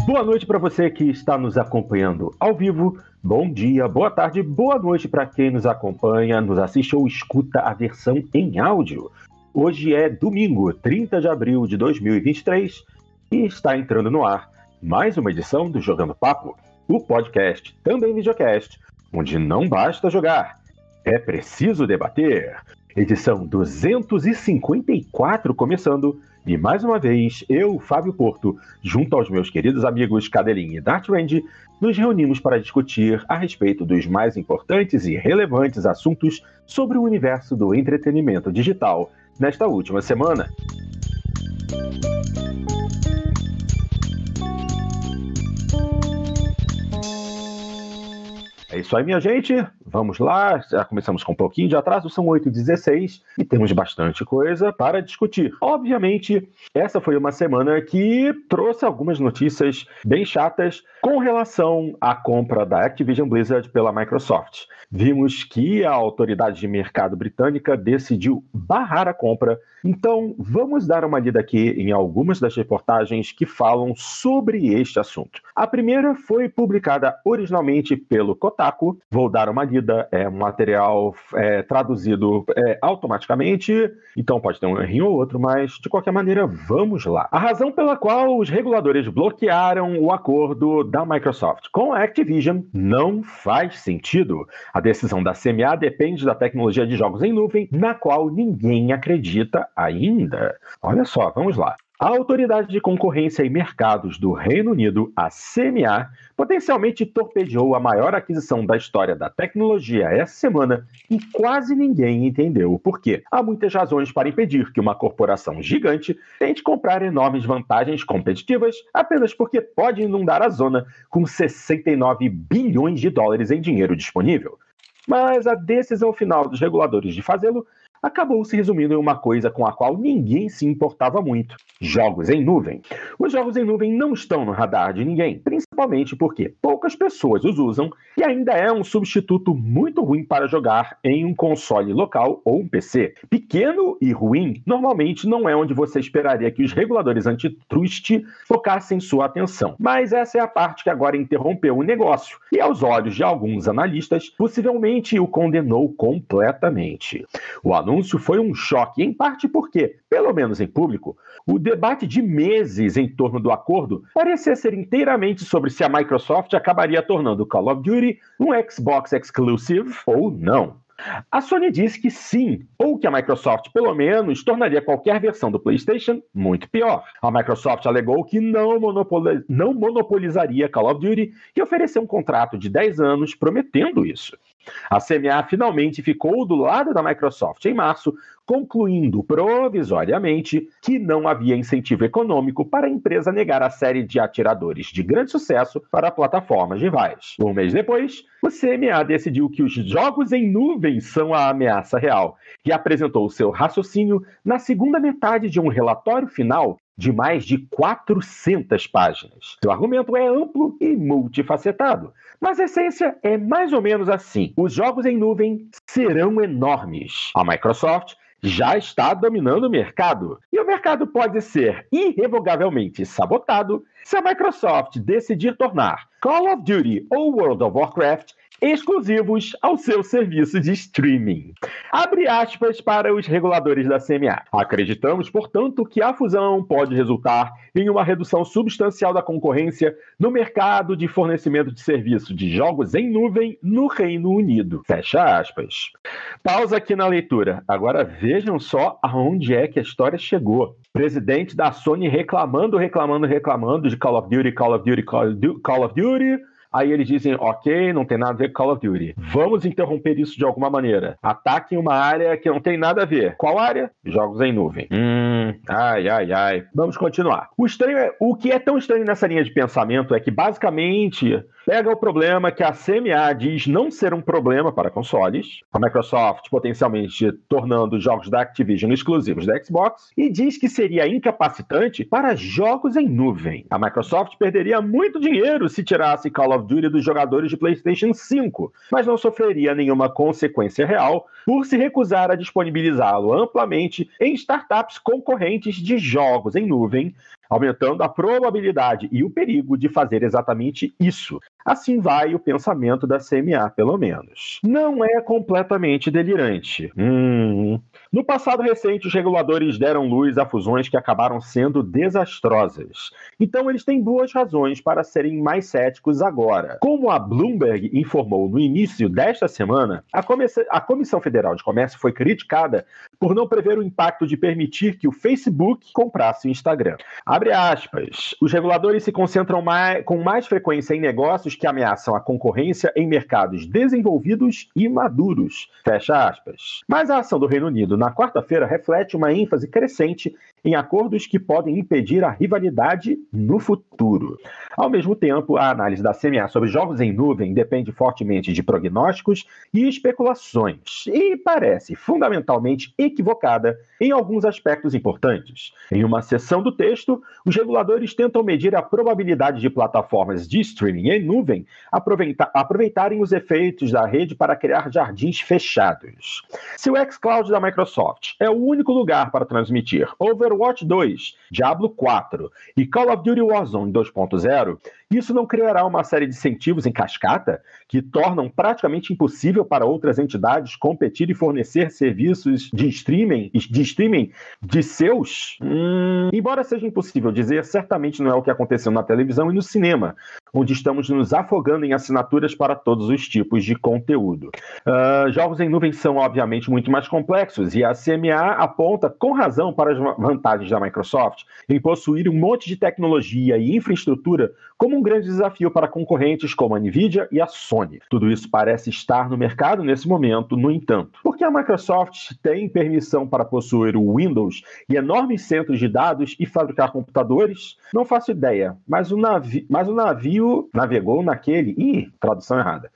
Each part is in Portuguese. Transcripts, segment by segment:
Boa noite para você que está nos acompanhando ao vivo. Bom dia, boa tarde, boa noite para quem nos acompanha, nos assiste ou escuta a versão em áudio. Hoje é domingo, 30 de abril de 2023 e está entrando no ar mais uma edição do Jogando Papo, o podcast, também videocast, onde não basta jogar, é preciso debater. Edição 254 começando. E mais uma vez, eu, Fábio Porto, junto aos meus queridos amigos Cadelinha e Dart Range, nos reunimos para discutir a respeito dos mais importantes e relevantes assuntos sobre o universo do entretenimento digital nesta última semana. É isso aí, minha gente. Vamos lá. Já começamos com um pouquinho de atraso. São 8h16 e temos bastante coisa para discutir. Obviamente, essa foi uma semana que trouxe algumas notícias bem chatas com relação à compra da Activision Blizzard pela Microsoft. Vimos que a autoridade de mercado britânica decidiu barrar a compra. Então, vamos dar uma lida aqui em algumas das reportagens que falam sobre este assunto. A primeira foi publicada originalmente pelo Kotaku. Vou dar uma lida, é um material traduzido automaticamente, então pode ter um errinho ou outro, mas de qualquer maneira, vamos lá. A razão pela qual os reguladores bloquearam o acordo da Microsoft com a Activision não faz sentido. A decisão da CMA depende da tecnologia de jogos em nuvem, na qual ninguém acredita ainda. Olha só, vamos lá. A Autoridade de Concorrência e Mercados do Reino Unido, a CMA, potencialmente torpedeou a maior aquisição da história da tecnologia essa semana e quase ninguém entendeu o porquê. Há muitas razões para impedir que uma corporação gigante tente comprar enormes vantagens competitivas apenas porque pode inundar a zona com 69 bilhões de dólares em dinheiro disponível. Mas a decisão final dos reguladores de fazê-lo acabou se resumindo em uma coisa com a qual ninguém se importava muito: jogos em nuvem. Os jogos em nuvem não estão no radar de ninguém, principalmente porque poucas pessoas os usam e ainda é um substituto muito ruim para jogar em um console local ou um PC. Pequeno e ruim, normalmente não é onde você esperaria que os reguladores antitrust focassem sua atenção. Mas essa é a parte que agora interrompeu o negócio e, aos olhos de alguns analistas, possivelmente o condenou completamente. O anúncio foi um choque, em parte porque, pelo menos em público, o debate de meses em torno do acordo parecia ser inteiramente sobre se a Microsoft acabaria tornando Call of Duty um Xbox Exclusive ou não. A Sony disse que sim, ou que a Microsoft, pelo menos, tornaria qualquer versão do PlayStation muito pior. A Microsoft alegou que não monopolizaria Call of Duty e ofereceu um contrato de 10 anos prometendo isso. A CMA finalmente ficou do lado da Microsoft em março, concluindo provisoriamente que não havia incentivo econômico para a empresa negar a série de atiradores de grande sucesso para plataformas rivais. Um mês depois, o CMA decidiu que os jogos em nuvem são a ameaça real e apresentou seu raciocínio na segunda metade de um relatório final de mais de 400 páginas. Seu argumento é amplo e multifacetado, mas a essência é mais ou menos assim: os jogos em nuvem serão enormes. A Microsoft já está dominando o mercado, e o mercado pode ser irrevogavelmente sabotado se a Microsoft decidir tornar Call of Duty ou World of Warcraft exclusivos ao seu serviço de streaming. Abre aspas para os reguladores da CMA. Acreditamos, portanto, que a fusão pode resultar em uma redução substancial da concorrência no mercado de fornecimento de serviço de jogos em nuvem no Reino Unido. Fecha aspas. Pausa aqui na leitura. Agora vejam só aonde é que a história chegou. Presidente da Sony reclamando de Call of Duty. Aí eles dizem, ok, não tem nada a ver com Call of Duty. Vamos interromper isso de alguma maneira. Ataquem uma área que não tem nada a ver. Qual área? Jogos em nuvem. Ai. Vamos continuar. O que é tão estranho nessa linha de pensamento é que, basicamente, pega o problema que a CMA diz não ser um problema para consoles, a Microsoft potencialmente tornando os jogos da Activision exclusivos da Xbox, e diz que seria incapacitante para jogos em nuvem. A Microsoft perderia muito dinheiro se tirasse Call of Duty dos jogadores de PlayStation 5, mas não sofreria nenhuma consequência real por se recusar a disponibilizá-lo amplamente em startups concorrentes de jogos em nuvem, aumentando a probabilidade e o perigo de fazer exatamente isso. Assim vai o pensamento da CMA, pelo menos. Não é completamente delirante. No passado recente, os reguladores deram luz a fusões que acabaram sendo desastrosas. Então, eles têm boas razões para serem mais céticos agora. Como a Bloomberg informou no início desta semana, a Comissão Federal de Comércio foi criticada por não prever o impacto de permitir que o Facebook comprasse o Instagram. Abre aspas. Os reguladores se concentram com mais frequência em negócios que ameaçam a concorrência em mercados desenvolvidos e maduros. Fecha aspas. Mas a ação do Reino Unido na quarta-feira reflete uma ênfase crescente em acordos que podem impedir a rivalidade no futuro. Ao mesmo tempo, a análise da CMA sobre jogos em nuvem depende fortemente de prognósticos e especulações, e parece fundamentalmente equivocada em alguns aspectos importantes. Em uma seção do texto, os reguladores tentam medir a probabilidade de plataformas de streaming em nuvem aproveitarem os efeitos da rede para criar jardins fechados. Se o xCloud da Microsoft é o único lugar para transmitir Overwatch 2, Diablo 4 e Call of Duty Warzone 2.0, isso não criará uma série de incentivos em cascata que tornam praticamente impossível para outras entidades competir e fornecer serviços de streaming de seus? Embora seja impossível dizer, certamente não é o que aconteceu na televisão e no cinema, onde estamos nos afogando em assinaturas para todos os tipos de conteúdo. Jogos em nuvem são, obviamente, muito mais complexos, e a CMA aponta com razão para as vantagens da Microsoft em possuir um monte de tecnologia e infraestrutura como um grande desafio para concorrentes como a Nvidia e a Sony. Tudo isso parece estar no mercado nesse momento, no entanto. Porque a Microsoft tem permissão para possuir o Windows e enormes centros de dados e fabricar computadores? Não faço ideia, mas o navio navegou naquele... Ih, tradução errada.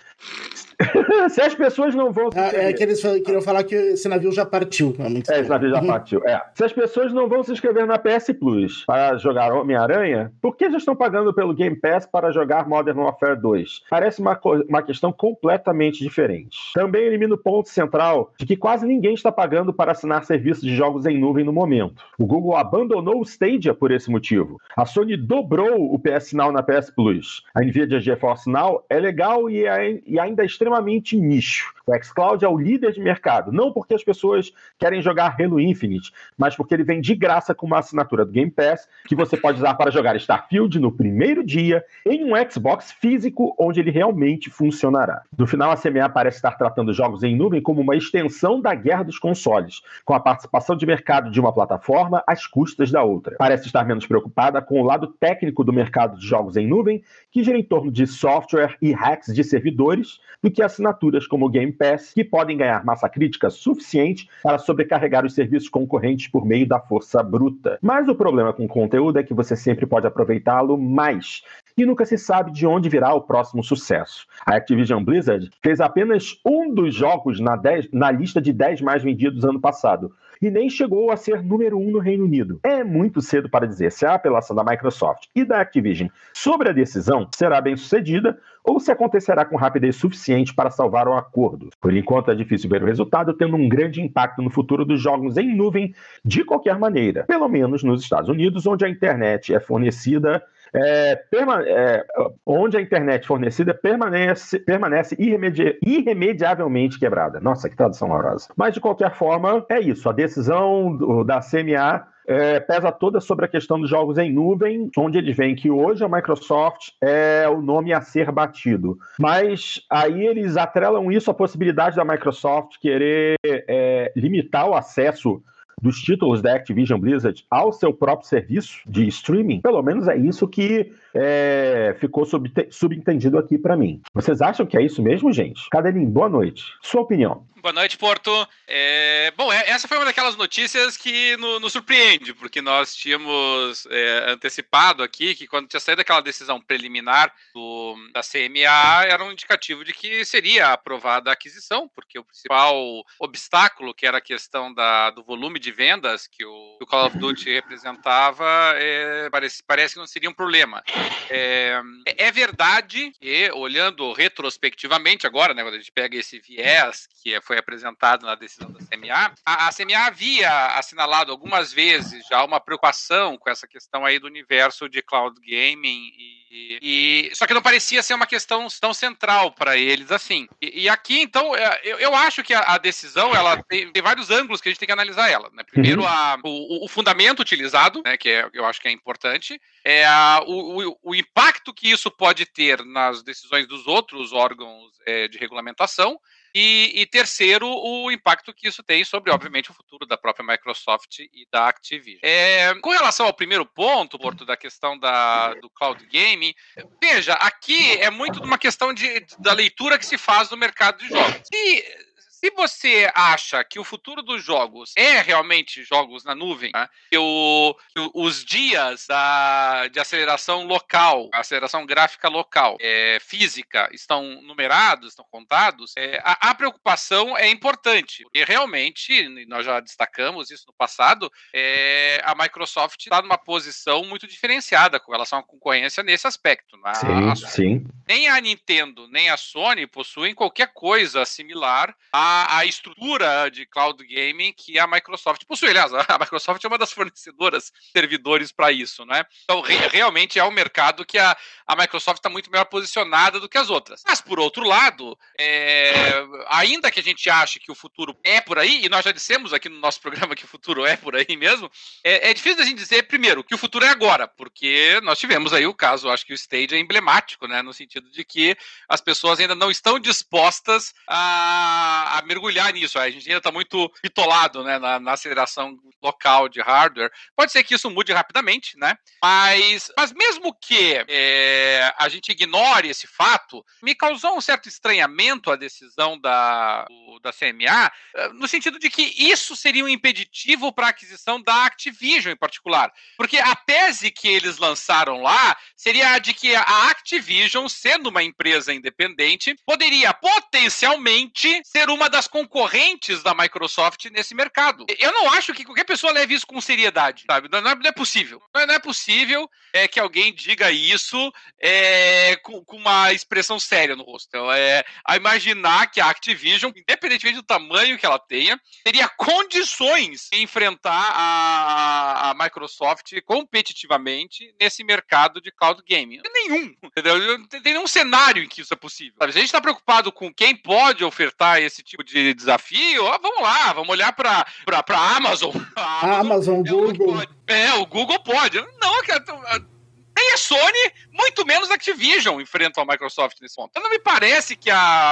Se as pessoas não vão... É que eles queriam falar que esse navio já partiu. Esse navio já partiu, Se as pessoas não vão se inscrever na PS Plus para jogar Homem-Aranha, por que já estão pagando pelo Game Pass para jogar Modern Warfare 2? Parece uma questão completamente diferente. Também elimina o ponto central de que quase ninguém está pagando para assinar serviços de jogos em nuvem no momento. O Google abandonou o Stadia por esse motivo. A Sony dobrou o PS Now na PS Plus. A Nvidia GeForce Now é legal e ainda é extremamente nicho. O xCloud é o líder de mercado, não porque as pessoas querem jogar Halo Infinite, mas porque ele vem de graça com uma assinatura do Game Pass que você pode usar para jogar Starfield no primeiro dia em um Xbox físico onde ele realmente funcionará. No final, a CMA parece estar tratando jogos em nuvem como uma extensão da guerra dos consoles, com a participação de mercado de uma plataforma às custas da outra. Parece estar menos preocupada com o lado técnico do mercado de jogos em nuvem, que gira em torno de software e hacks de servidores, do que assinaturas como o Game Pass, que podem ganhar massa crítica suficiente para sobrecarregar os serviços concorrentes por meio da força bruta. Mas o problema com o conteúdo é que você sempre pode aproveitá-lo mais, e nunca se sabe de onde virá o próximo sucesso. A Activision Blizzard fez apenas um dos jogos na lista de 10 mais vendidos ano passado, e nem chegou a ser número 1 no Reino Unido. É muito cedo para dizer se a apelação da Microsoft e da Activision sobre a decisão será bem sucedida ou se acontecerá com rapidez suficiente para salvar o acordo. Por enquanto, é difícil ver o resultado tendo um grande impacto no futuro dos jogos em nuvem de qualquer maneira, pelo menos nos Estados Unidos, onde a internet é fornecida permanece irremediavelmente quebrada. Nossa, que tradução horrorosa. Mas, de qualquer forma, é isso. A decisão da CMA pesa toda sobre a questão dos jogos em nuvem, onde eles veem que hoje a Microsoft é o nome a ser batido. Mas aí eles atrelam isso à possibilidade da Microsoft querer limitar o acesso dos títulos da Activision Blizzard ao seu próprio serviço de streaming. Pelo menos é isso que ficou subentendido aqui para mim. Vocês acham que é isso mesmo, gente? Cadelinho, boa noite. Sua opinião. Boa noite, Porto. Bom, essa foi uma daquelas notícias que nos surpreende, porque nós tínhamos antecipado aqui que quando tinha saído aquela decisão preliminar da CMA, era um indicativo de que seria aprovada a aquisição, porque o principal obstáculo, que era a questão do volume de vendas que o Call of Duty representava, parece que não seria um problema. É verdade que, olhando retrospectivamente agora, né, quando a gente pega esse viés que foi apresentado na decisão da CMA, a CMA havia assinalado algumas vezes já uma preocupação com essa questão aí do universo de cloud gaming só que não parecia ser uma questão tão central para eles assim. E aqui, então, eu acho que a decisão ela tem vários ângulos que a gente tem que analisar ela. Né? Primeiro, o fundamento utilizado, né, eu acho que é importante, o impacto que isso pode ter nas decisões dos outros órgãos de regulamentação. E terceiro, o impacto que isso tem sobre, obviamente, o futuro da própria Microsoft e da Activision. Com relação ao primeiro ponto, Porto, da questão do cloud gaming, veja, aqui é muito uma questão da leitura que se faz no mercado de jogos. Se você acha que o futuro dos jogos é realmente jogos na nuvem, né, que os dias de aceleração local, aceleração gráfica local, física, estão numerados, estão contados, a preocupação é importante. Porque realmente, nós já destacamos isso no passado, a Microsoft está numa posição muito diferenciada com relação à concorrência nesse aspecto. Né? Sim. Nem a Nintendo, nem a Sony possuem qualquer coisa similar a estrutura de cloud gaming que a Microsoft possui. Aliás, a Microsoft é uma das fornecedoras de servidores para isso, né? Então, realmente é um mercado que a Microsoft está muito melhor posicionada do que as outras. Mas, por outro lado, ainda que a gente ache que o futuro é por aí, e nós já dissemos aqui no nosso programa que o futuro é por aí mesmo, é difícil a gente dizer, primeiro, que o futuro é agora, porque nós tivemos aí o caso, acho que o Stage é emblemático, né? No sentido de que as pessoas ainda não estão dispostas a mergulhar nisso. A gente ainda está muito bitolado, né, na aceleração local de hardware. Pode ser que isso mude rapidamente, né? Mas mesmo que a gente ignore esse fato, me causou um certo estranhamento a decisão da CMA, no sentido de que isso seria um impeditivo para a aquisição da Activision em particular. Porque a tese que eles lançaram lá seria a de que a Activision, sendo uma empresa independente, poderia potencialmente ser uma das concorrentes da Microsoft nesse mercado. Eu não acho que qualquer pessoa leve isso com seriedade, sabe? Não é possível. Não é possível que alguém diga isso com uma expressão séria no rosto. Então, a imaginar que a Activision, independentemente do tamanho que ela tenha, teria condições de enfrentar a Microsoft competitivamente nesse mercado de cloud gaming. Não tem nenhum, entendeu? Não tem nenhum cenário em que isso é possível. Sabe? Se a gente está preocupado com quem pode ofertar esse tipo de desafio, vamos lá, vamos olhar para a Amazon. A Amazon, Google. O Google pode. Não, nem a Sony, muito menos a Activision enfrentam a Microsoft nesse ponto. Então não me parece que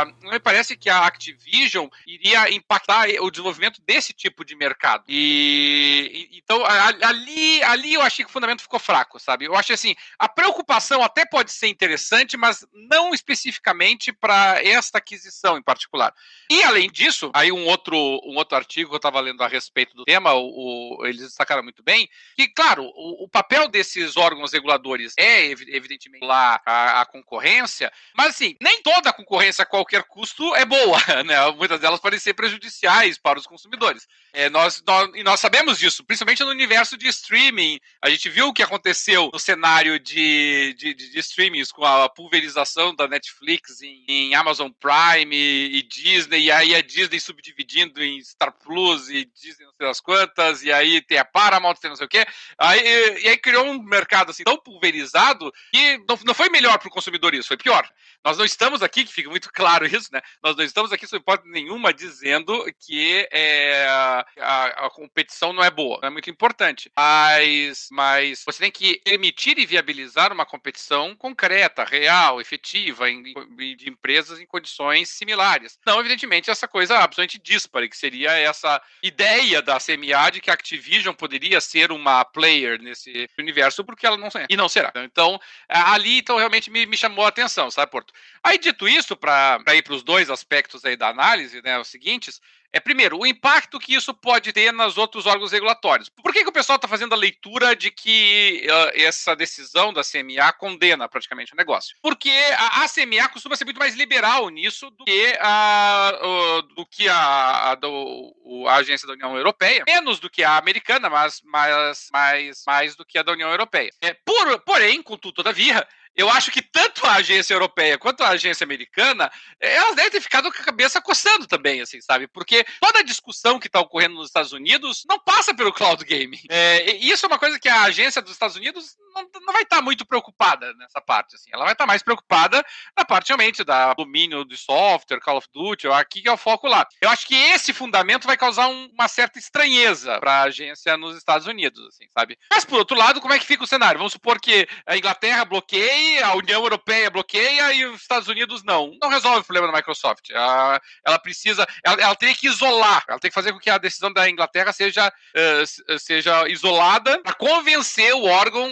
a Activision iria impactar o desenvolvimento desse tipo de mercado. Então ali eu achei que o fundamento ficou fraco, sabe? Eu achei assim, a preocupação até pode ser interessante, mas não especificamente para esta aquisição em particular. E além disso, aí um outro artigo que eu estava lendo a respeito do tema, eles destacaram muito bem, que claro, o papel desses órgãos reguladores evidentemente lá a concorrência, mas assim, nem toda concorrência a qualquer custo é boa, né? Muitas delas podem ser prejudiciais para os consumidores. Nós sabemos disso, principalmente no universo de streaming. A gente viu o que aconteceu no cenário de streamings com a pulverização da Netflix em Amazon Prime e Disney, e aí a Disney subdividindo em Star Plus e Disney não sei das quantas, e aí tem a Paramount, tem não sei o quê. E aí criou um mercado assim tão pulverizado que não foi melhor para o consumidor isso, foi pior. Nós não estamos aqui, que fica muito claro isso, né? Nós não estamos aqui, sob hipótese nenhuma, dizendo que a competição não é boa. É muito importante. Mas você tem que permitir e viabilizar uma competição concreta, real, efetiva, de empresas em condições similares. Não, evidentemente, essa coisa absolutamente díspare, que seria essa ideia da CMA de que a Activision poderia ser uma player nesse universo, porque ela não é. E não será. Então, ali realmente me chamou a atenção, sabe, Porto? Aí, dito isso, para ir para os dois aspectos aí da análise, né, os seguintes, Primeiro, o impacto que isso pode ter nos outros órgãos regulatórios. Por que o pessoal está fazendo a leitura de que essa decisão da CMA condena praticamente o negócio? Porque a CMA costuma ser muito mais liberal nisso do que a agência da União Europeia, menos do que a americana, mas mais do que a da União Europeia. Porém, contudo, todavia, eu acho que tanto a agência europeia quanto a agência americana, elas devem ter ficado com a cabeça coçando também, assim, sabe? Porque toda a discussão que está ocorrendo nos Estados Unidos não passa pelo cloud gaming. Isso é uma coisa que a agência dos Estados Unidos não vai estar muito preocupada nessa parte, assim. Ela vai estar mais preocupada na parte, realmente, da domínio de software, Call of Duty, aqui que é o foco lá. Eu acho que esse fundamento vai causar uma certa estranheza para a agência nos Estados Unidos, assim, sabe? Mas, por outro lado, como é que fica o cenário? Vamos supor que a Inglaterra bloqueia, a União Europeia bloqueia e os Estados Unidos não. Não resolve o problema da Microsoft. Ela precisa... Ela teria que isolar. Ela tem que fazer com que a decisão da Inglaterra seja isolada para convencer o órgão,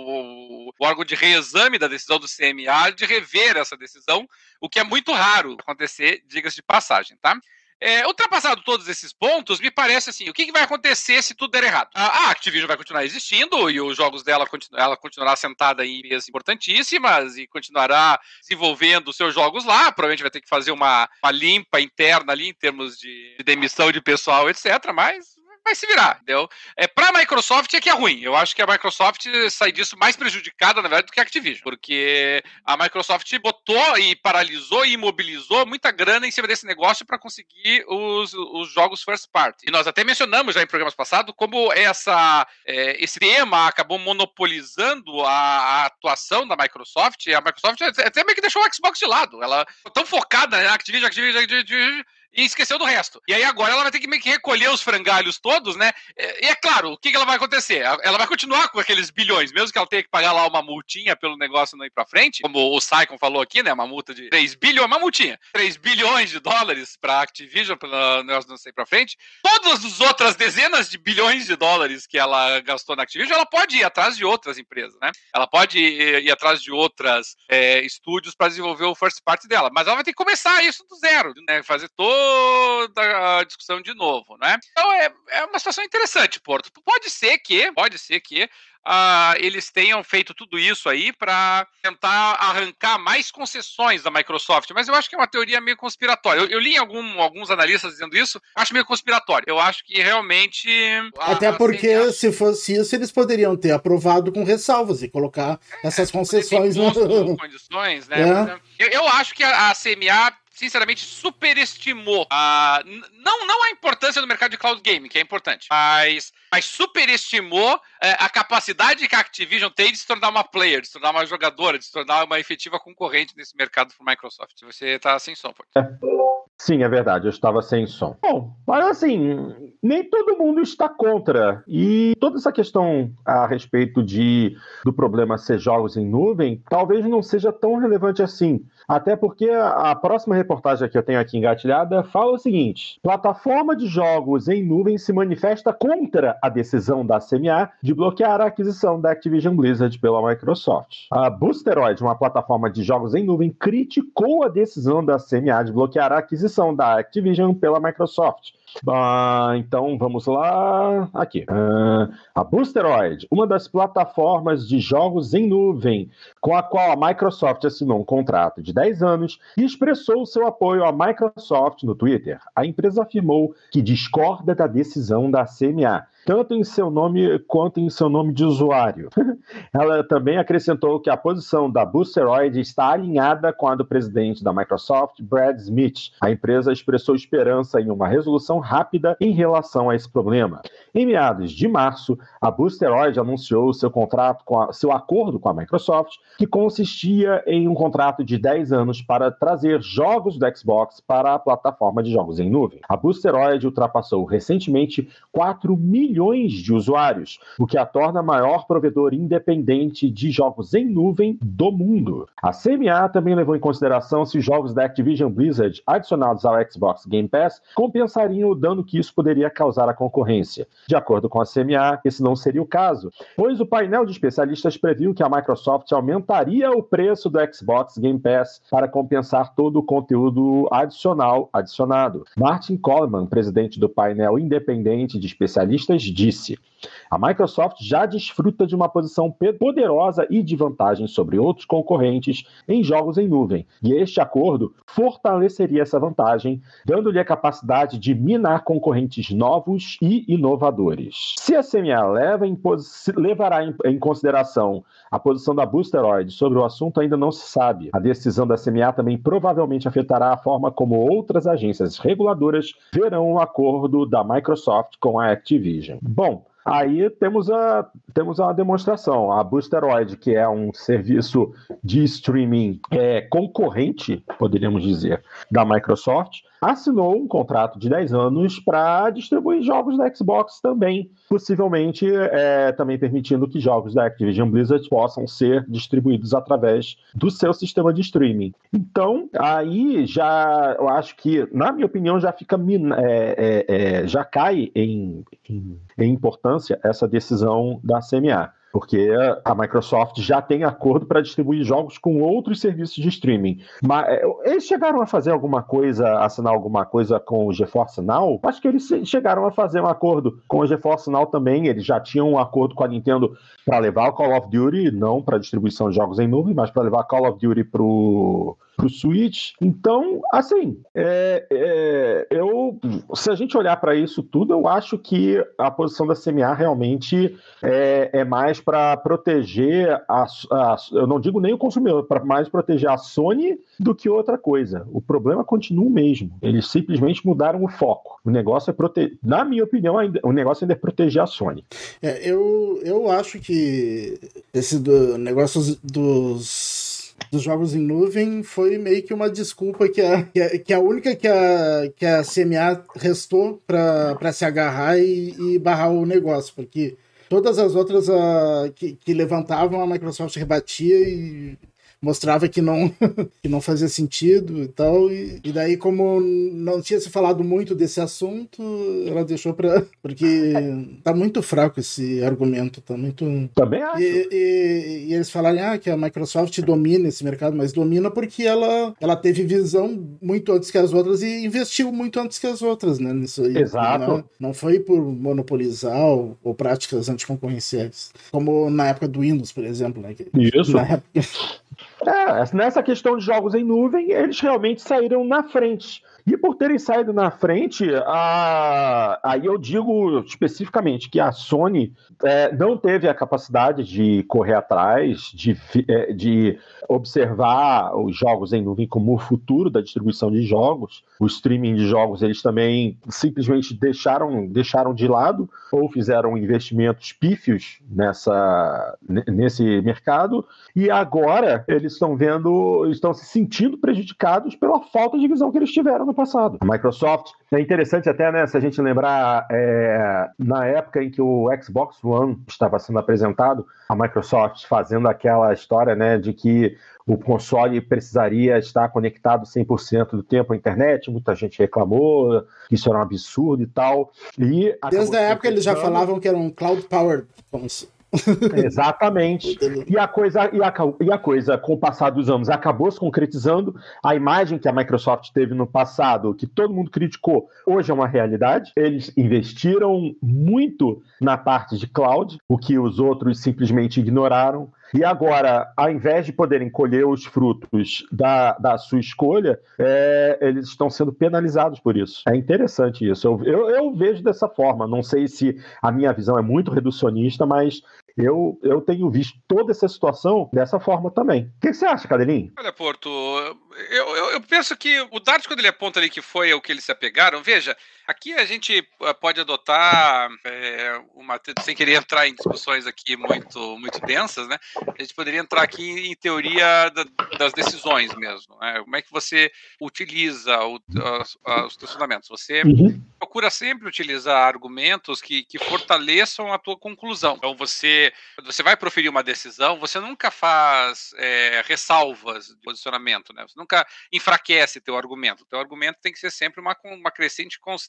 o órgão de reexame da decisão do CMA de rever essa decisão, o que é muito raro acontecer, diga-se de passagem, tá? Ultrapassado todos esses pontos, me parece assim, o que vai acontecer se tudo der errado? A Activision vai continuar existindo e os jogos dela, ela continuará sentada em empresas importantíssimas e continuará desenvolvendo seus jogos lá, provavelmente vai ter que fazer uma limpa interna ali em termos de demissão de pessoal, etc, mas vai se virar, entendeu? Pra Microsoft é que é ruim. Eu acho que a Microsoft sai disso mais prejudicada, na verdade, do que a Activision. Porque a Microsoft botou e paralisou e imobilizou muita grana em cima desse negócio para conseguir os jogos first party. E nós até mencionamos já em programas passados como esse tema acabou monopolizando a atuação da Microsoft. E a Microsoft até meio que deixou o Xbox de lado. Ela tão focada na Activision, e esqueceu do resto. E aí agora ela vai ter que meio que recolher os frangalhos todos, né? E é claro, o que ela vai acontecer? Ela vai continuar com aqueles bilhões, mesmo que ela tenha que pagar lá uma multinha pelo negócio não ir pra frente, como o Saikon falou aqui, né? Uma multa de 3 bilhões, uma multinha. 3 bilhões de dólares pra Activision pelo negócio não ir pra frente. Todas as outras dezenas de bilhões de dólares que ela gastou na Activision, ela pode ir atrás de outras empresas, né? Ela pode ir atrás de outras estúdios pra desenvolver o first party dela. Mas ela vai ter que começar isso do zero, né? Fazer toda a discussão de novo, né? Então é uma situação interessante, Porto. Pode ser que eles tenham feito tudo isso aí para tentar arrancar mais concessões da Microsoft, mas eu acho que é uma teoria meio conspiratória. Eu li alguns analistas dizendo isso, acho meio conspiratório. Eu acho que realmente... Até porque, se fosse isso, eles poderiam ter aprovado com ressalvas e colocar essas concessões... Condições, né? Eu acho que a CMA sinceramente, superestimou não a importância do mercado de cloud gaming, que é importante, mas superestimou a capacidade que a Activision tem de se tornar uma player, de se tornar uma jogadora, de se tornar uma efetiva concorrente nesse mercado para Microsoft. Você tá sem som, Sim, é verdade, eu estava sem som. Bom, mas assim, nem todo mundo está contra. E toda essa questão a respeito do problema ser jogos em nuvem, talvez não seja tão relevante assim. Até porque a próxima reportagem que eu tenho aqui engatilhada fala o seguinte: plataforma de jogos em nuvem se manifesta contra a decisão da CMA de bloquear a aquisição da Activision Blizzard pela Microsoft. A Boosteroid, uma plataforma de jogos em nuvem, criticou a decisão da CMA de bloquear a aquisição da Activision pela Microsoft. Então, vamos lá. Aqui. A Boosteroid, uma das plataformas de jogos em nuvem com a qual a Microsoft assinou um contrato de 10 anos e expressou seu apoio à Microsoft no Twitter. A empresa afirmou que discorda da decisão da CMA, tanto em seu nome quanto em seu nome de usuário. Ela também acrescentou que a posição da Boosteroid está alinhada com a do presidente da Microsoft, Brad Smith. A empresa expressou esperança em uma resolução rápida em relação a esse problema. Em meados de março, a Boosteroid anunciou seu acordo com a Microsoft, que consistia em um contrato de 10 anos para trazer jogos do Xbox para a plataforma de jogos em nuvem. A Boosteroid ultrapassou recentemente 4 milhões de usuários, o que a torna a maior provedor independente de jogos em nuvem do mundo. A CMA também levou em consideração se os jogos da Activision Blizzard adicionados ao Xbox Game Pass compensariam o dano que isso poderia causar à concorrência. De acordo com a CMA, esse não seria o caso, pois o painel de especialistas previu que a Microsoft aumentaria o preço do Xbox Game Pass para compensar todo o conteúdo adicionado. Martin Coleman, presidente do painel independente de especialistas, disse: a Microsoft já desfruta de uma posição poderosa e de vantagem sobre outros concorrentes em jogos em nuvem, e este acordo fortaleceria essa vantagem, dando-lhe a capacidade de minar concorrentes novos e inovadores. Se a CMA levará em consideração a posição da Boosteroid sobre o assunto, ainda não se sabe. A decisão da CMA também provavelmente afetará a forma como outras agências reguladoras verão o acordo da Microsoft com a Activision. Bom, aí temos a demonstração. A Boosteroid, que é um serviço de streaming concorrente, poderíamos dizer, da Microsoft, assinou um contrato de 10 anos para distribuir jogos da Xbox também, possivelmente também permitindo que jogos da Activision Blizzard possam ser distribuídos através do seu sistema de streaming. Então, aí eu acho que, na minha opinião, já fica já cai em importância essa decisão da CMA, porque a Microsoft já tem acordo para distribuir jogos com outros serviços de streaming. Mas eles chegaram a fazer assinar alguma coisa com o GeForce Now? Acho que eles chegaram a fazer um acordo com o GeForce Now também. Eles já tinham um acordo com a Nintendo para levar o Call of Duty, não para distribuição de jogos em nuvem, mas para levar Call of Duty pro Switch. Então, assim, se a gente olhar para isso tudo, eu acho que a posição da CMA realmente é mais para proteger eu não digo nem o consumidor, para mais proteger a Sony do que outra coisa. O problema continua o mesmo. Eles simplesmente mudaram o foco. O negócio na minha opinião, o negócio ainda é proteger a Sony. Eu acho que esse negócio dos jogos em nuvem foi meio que uma desculpa que a única que a CMA restou para se agarrar e barrar o negócio, porque todas as outras que levantavam, a Microsoft rebatia e mostrava que não fazia sentido e tal, e daí, como não tinha se falado muito desse assunto, ela deixou porque tá muito fraco esse argumento, tá muito... Também acho. E eles falarem que a Microsoft domina esse mercado, mas domina porque ela teve visão muito antes que as outras e investiu muito antes que as outras, né? Nisso aí. Exato. Não foi por monopolizar ou práticas anticoncorrenciais, como na época do Windows, por exemplo, né? Isso. Na época... Nessa questão de jogos em nuvem, eles realmente saíram na frente. E por terem saído na frente, aí eu digo especificamente que a Sony não teve a capacidade de correr atrás, de observar os jogos em nuvem como o futuro da distribuição de jogos. O streaming de jogos eles também simplesmente deixaram de lado ou fizeram investimentos pífios nesse mercado, e agora eles estão se sentindo prejudicados pela falta de visão que eles tiveram no passado. A Microsoft, é interessante até, né, se a gente lembrar, na época em que o Xbox One estava sendo apresentado, a Microsoft fazendo aquela história, né, de que o console precisaria estar conectado 100% do tempo à internet, muita gente reclamou que isso era um absurdo e tal. Desde a época eles já falavam que era um cloud-powered console. Exatamente. E a coisa, com o passar dos anos, acabou se concretizando. A imagem que a Microsoft teve no passado, que todo mundo criticou, hoje é uma realidade. Eles investiram muito na parte de cloud, o que os outros simplesmente ignoraram. E agora, ao invés de poderem colher os frutos da sua escolha, eles estão sendo penalizados por isso. É interessante isso. Eu vejo dessa forma. Não sei se a minha visão é muito reducionista, mas eu tenho visto toda essa situação dessa forma também. O que você acha, Cadelinho? Olha, Porto, eu penso que o Dart, quando ele aponta ali que foi o que eles se apegaram, veja, aqui a gente pode adotar sem querer entrar em discussões aqui muito, muito densas, né? A gente poderia entrar aqui em teoria das decisões mesmo, né? Como é que você utiliza os teus fundamentos? Você procura sempre utilizar argumentos que fortaleçam a tua conclusão. Então, você vai proferir uma decisão, você nunca faz ressalvas de posicionamento, né? Você nunca enfraquece teu argumento. O teu argumento tem que ser sempre uma crescente constante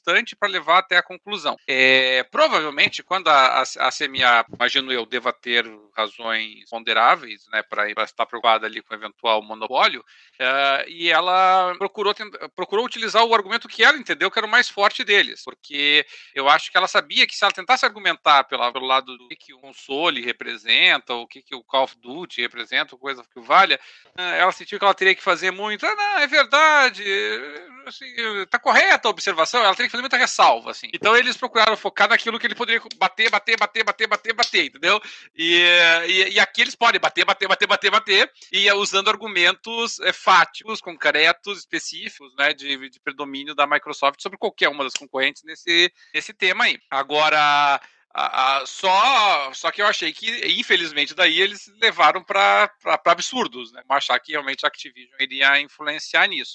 bastante para levar até a conclusão. Provavelmente, quando a CMA, imagino eu, deva ter razões ponderáveis, né, para estar preocupada ali com o eventual monopólio, e ela procurou utilizar o argumento que ela entendeu que era o mais forte deles, porque eu acho que ela sabia que se ela tentasse argumentar pelo lado do que o console representa, ou o que o Call of Duty representa, ou coisa que valha, ela sentiu que ela teria que fazer muito, não, é verdade, assim, tá correta a observação, ela teria que fazer muita ressalva, assim. Então eles procuraram focar naquilo que ele poderia bater, entendeu? E aqui eles podem bater, e usando argumentos fáticos, concretos, específicos, né, de predomínio da Microsoft sobre qualquer uma das concorrentes nesse tema aí. Agora, só que eu achei que, infelizmente, daí eles levaram para absurdos, né? Achar que realmente a Activision iria influenciar nisso.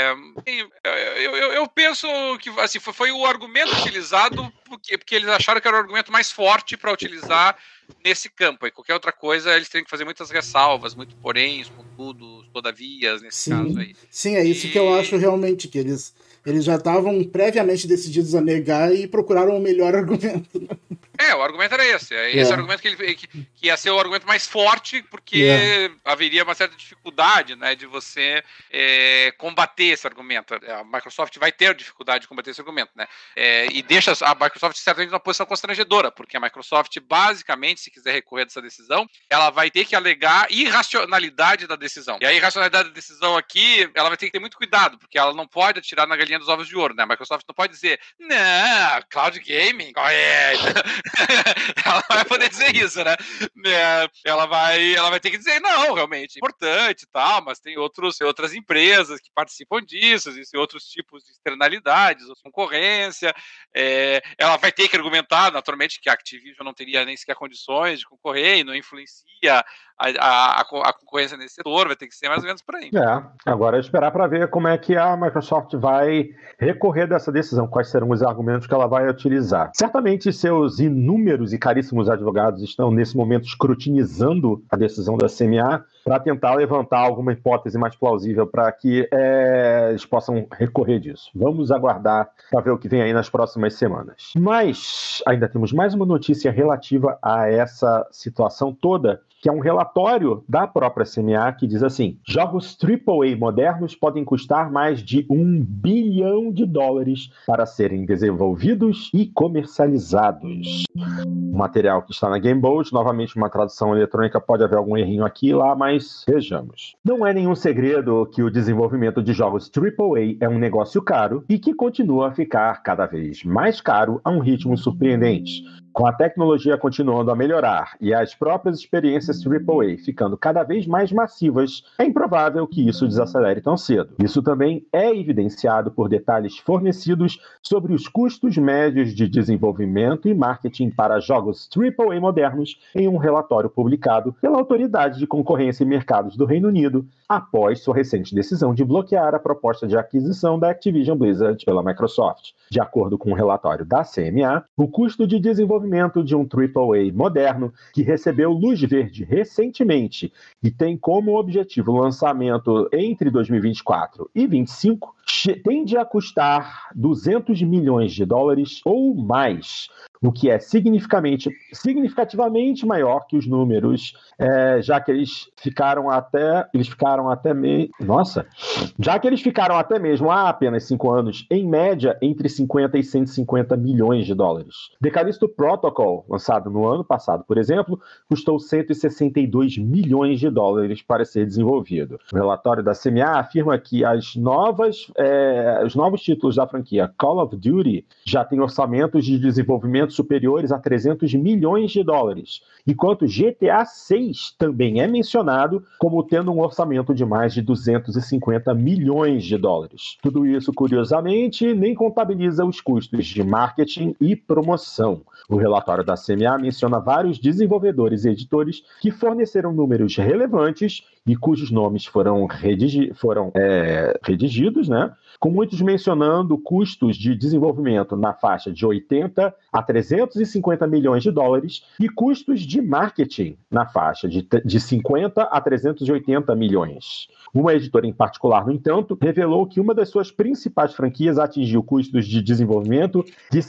Eu penso que assim, foi o argumento utilizado porque eles acharam que era o argumento mais forte para utilizar nesse campo. E qualquer outra coisa, eles teriam que fazer muitas ressalvas, muito poréns, contudo, todavias, nesse caso aí. Sim, é isso que eu acho realmente, que eles já estavam previamente decididos a negar e procuraram o melhor argumento. Né? O argumento era esse. Esse argumento que ia ser o argumento mais forte, porque haveria uma certa dificuldade, né, de você combater esse argumento. A Microsoft vai ter dificuldade de combater esse argumento, né? E deixa a Microsoft certamente numa posição constrangedora, porque a Microsoft, basicamente, se quiser recorrer dessa decisão, ela vai ter que alegar irracionalidade da decisão. E a irracionalidade da decisão aqui, ela vai ter que ter muito cuidado, porque ela não pode atirar na galinha dos ovos de ouro, né? A Microsoft não pode dizer, não, cloud gaming, qual é? Ela vai poder dizer isso, né? Ela vai ter que dizer, não, realmente é importante e tal, mas tem outras empresas que participam disso, existem outros tipos de externalidades, ou concorrência. Ela vai ter que argumentar, naturalmente, que a Activision não teria nem sequer condições de concorrer e não influencia a concorrência nesse setor, vai ter que ser mais ou menos por aí. Agora é esperar para ver como é que a Microsoft vai recorrer dessa decisão, quais serão os argumentos que ela vai utilizar. Certamente seus inúmeros e caríssimos advogados estão nesse momento escrutinizando a decisão da CMA para tentar levantar alguma hipótese mais plausível para que eles possam recorrer disso. Vamos aguardar para ver o que vem aí nas próximas semanas. Mas ainda temos mais uma notícia relativa a essa situação toda, que é um relatório da própria CMA que diz assim: jogos AAA modernos podem custar mais de $1 bilhão para serem desenvolvidos e comercializados. O material que está na Game Bolt, novamente uma tradução eletrônica, pode haver algum errinho aqui e lá, mas vejamos. Não é nenhum segredo que o desenvolvimento de jogos AAA é um negócio caro e que continua a ficar cada vez mais caro a um ritmo surpreendente. Com a tecnologia continuando a melhorar e as próprias experiências AAA ficando cada vez mais massivas, é improvável que isso desacelere tão cedo. Isso também é evidenciado por detalhes fornecidos sobre os custos médios de desenvolvimento e marketing para jogos AAA modernos em um relatório publicado pela Autoridade de Concorrência e Mercados do Reino Unido, após sua recente decisão de bloquear a proposta de aquisição da Activision Blizzard pela Microsoft. De acordo com o relatório da CMA, o custo de desenvolvimento de um AAA moderno que recebeu luz verde recentemente e tem como objetivo o lançamento entre 2024 e 2025, tende a custar $200 milhões ou mais, o que é significativamente maior que os números, já que eles ficaram até mesmo há apenas 5 anos, em média, entre 50 e 150 milhões de dólares. The Callisto Protocol, lançado no ano passado, por exemplo, custou 162 milhões de dólares para ser desenvolvido. O relatório da CMA afirma que os novos títulos da franquia Call of Duty já têm orçamentos de desenvolvimento superiores a 300 milhões de dólares, enquanto GTA 6 também é mencionado como tendo um orçamento de mais de 250 milhões de dólares. Tudo isso, curiosamente, nem contabiliza os custos de marketing e promoção. O relatório da CMA menciona vários desenvolvedores e editores que forneceram números relevantes e cujos nomes foram redigidos, né? Com muitos mencionando custos de desenvolvimento na faixa de 80 a 350 milhões de dólares e custos de marketing na faixa de 50 a 380 milhões. Uma editora em particular, no entanto, revelou que uma das suas principais franquias atingiu custos de desenvolvimento de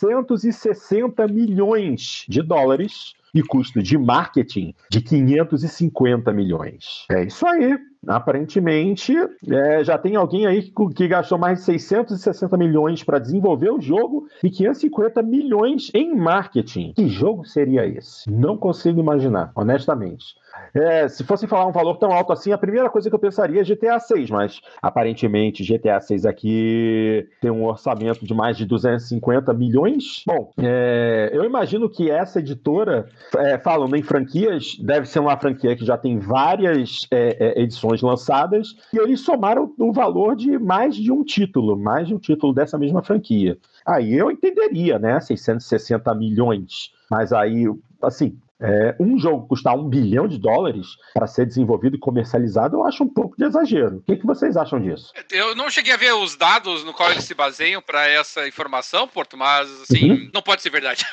660 milhões de dólares e custo de marketing de 550 milhões. É isso aí. Aparentemente, já tem alguém aí que gastou mais de 660 milhões para desenvolver o jogo e 550 milhões em marketing. Que jogo seria esse? Não consigo imaginar, honestamente. Se fosse falar um valor tão alto assim, a primeira coisa que eu pensaria é GTA 6, mas aparentemente GTA 6 aqui tem um orçamento de mais de 250 milhões. Bom, eu imagino que essa editora, falando em franquias, deve ser uma franquia que já tem várias edições lançadas, e eles somaram o valor de mais de um título dessa mesma franquia. Aí eu entenderia, né? 660 milhões. Mas aí, assim, um jogo custar $1 bilhão para ser desenvolvido e comercializado, eu acho um pouco de exagero. O que vocês acham disso? Eu não cheguei a ver os dados no qual eles se baseiam para essa informação, Porto, mas, assim, não pode ser verdade.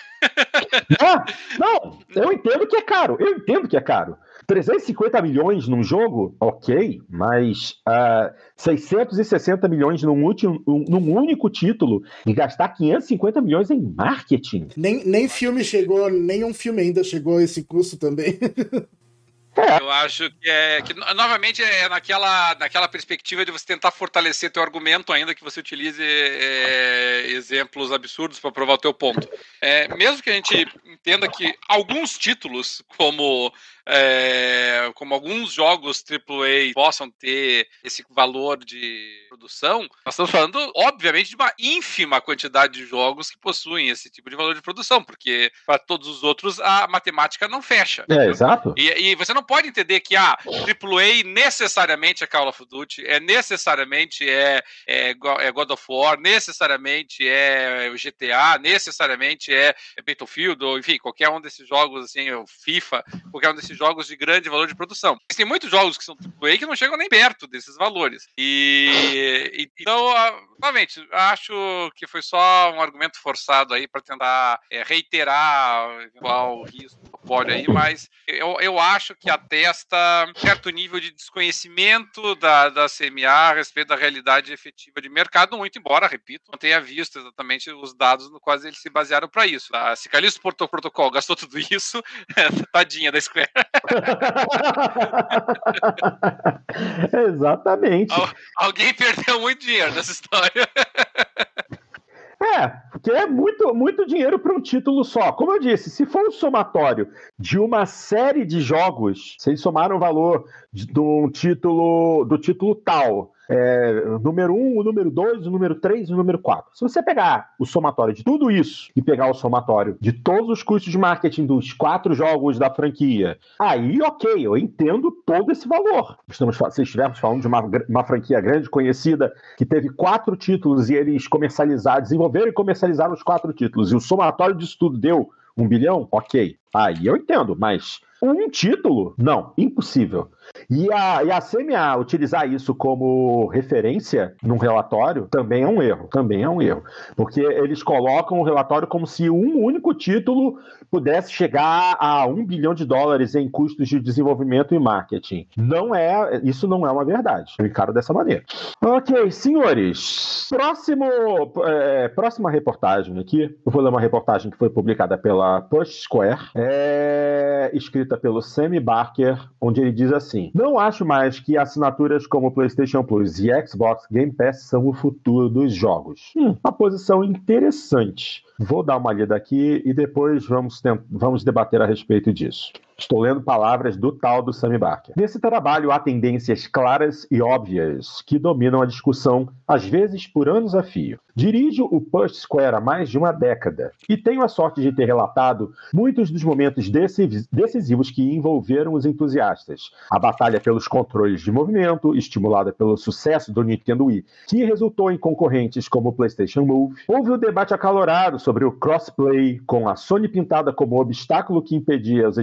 Não, eu entendo que é caro. 350 milhões num jogo, ok, mas 660 milhões num único título e gastar 550 milhões em marketing. Nem filme chegou, nenhum filme ainda chegou a esse custo também. Eu acho que novamente naquela perspectiva de você tentar fortalecer teu argumento, ainda que você utilize exemplos absurdos para provar o teu ponto. Mesmo que a gente entenda que alguns títulos, como alguns jogos AAA possam ter esse valor de produção, nós estamos falando, obviamente, de uma ínfima quantidade de jogos que possuem esse tipo de valor de produção, porque para todos os outros a matemática não fecha. Exato. E você não pode entender que AAA necessariamente é Call of Duty, necessariamente God of War, necessariamente é o GTA, necessariamente é Battlefield, ou enfim, qualquer um desses jogos, assim, o FIFA, qualquer um desses jogos de grande valor de produção. Tem muitos jogos que são AAA que não chegam nem perto desses valores. Então, novamente, acho que foi só um argumento forçado aí para tentar reiterar igual o risco do pódio aí, mas eu acho que atesta certo nível de desconhecimento da CMA a respeito da realidade efetiva de mercado, muito embora, repito, não tenha visto exatamente os dados no quais eles se basearam para isso. Tá? Se Callisto Protocol gastou tudo isso, tadinha da Square. Exatamente. Alguém perdeu muito dinheiro nessa história. Porque é muito, muito dinheiro para um título só. Como eu disse, se for um somatório de uma série de jogos, se eles somaram o valor do título tal, número 1, o número 2, o número 3 e o número 4. Se você pegar o somatório de tudo isso e pegar o somatório de todos os custos de marketing dos 4 jogos da franquia, aí, ok, eu entendo todo esse valor. Se estivermos falando de uma franquia grande, conhecida, que teve 4 títulos e eles desenvolveram e comercializaram os 4 títulos, e o somatório disso tudo deu $1 bilhão, ok. Aí eu entendo, mas um título? Não, impossível. E a CMA utilizar isso como referência num relatório também é um erro. Porque eles colocam o relatório como se um único título pudesse chegar a $1 bilhão em custos de desenvolvimento e marketing. Isso não é uma verdade. Eu encaro dessa maneira. Ok, senhores. Próxima reportagem aqui. Eu vou ler uma reportagem que foi publicada pela Push Square. Escrita pelo Sammy Barker, onde ele diz assim: não acho mais que assinaturas como PlayStation Plus e Xbox Game Pass são o futuro dos jogos. Uma posição interessante. Vou dar uma lida aqui e depois vamos debater a respeito disso. Estou lendo palavras do tal do Sammy Barker. Nesse trabalho há tendências claras e óbvias que dominam a discussão, às vezes por anos a fio. Dirijo o Push Square há mais de uma década e tenho a sorte de ter relatado muitos dos momentos decisivos que envolveram os entusiastas. A batalha pelos controles de movimento, estimulada pelo sucesso do Nintendo Wii, que resultou em concorrentes como o PlayStation Move. Houve o debate acalorado sobre o crossplay, com a Sony pintada como obstáculo que impedia os editores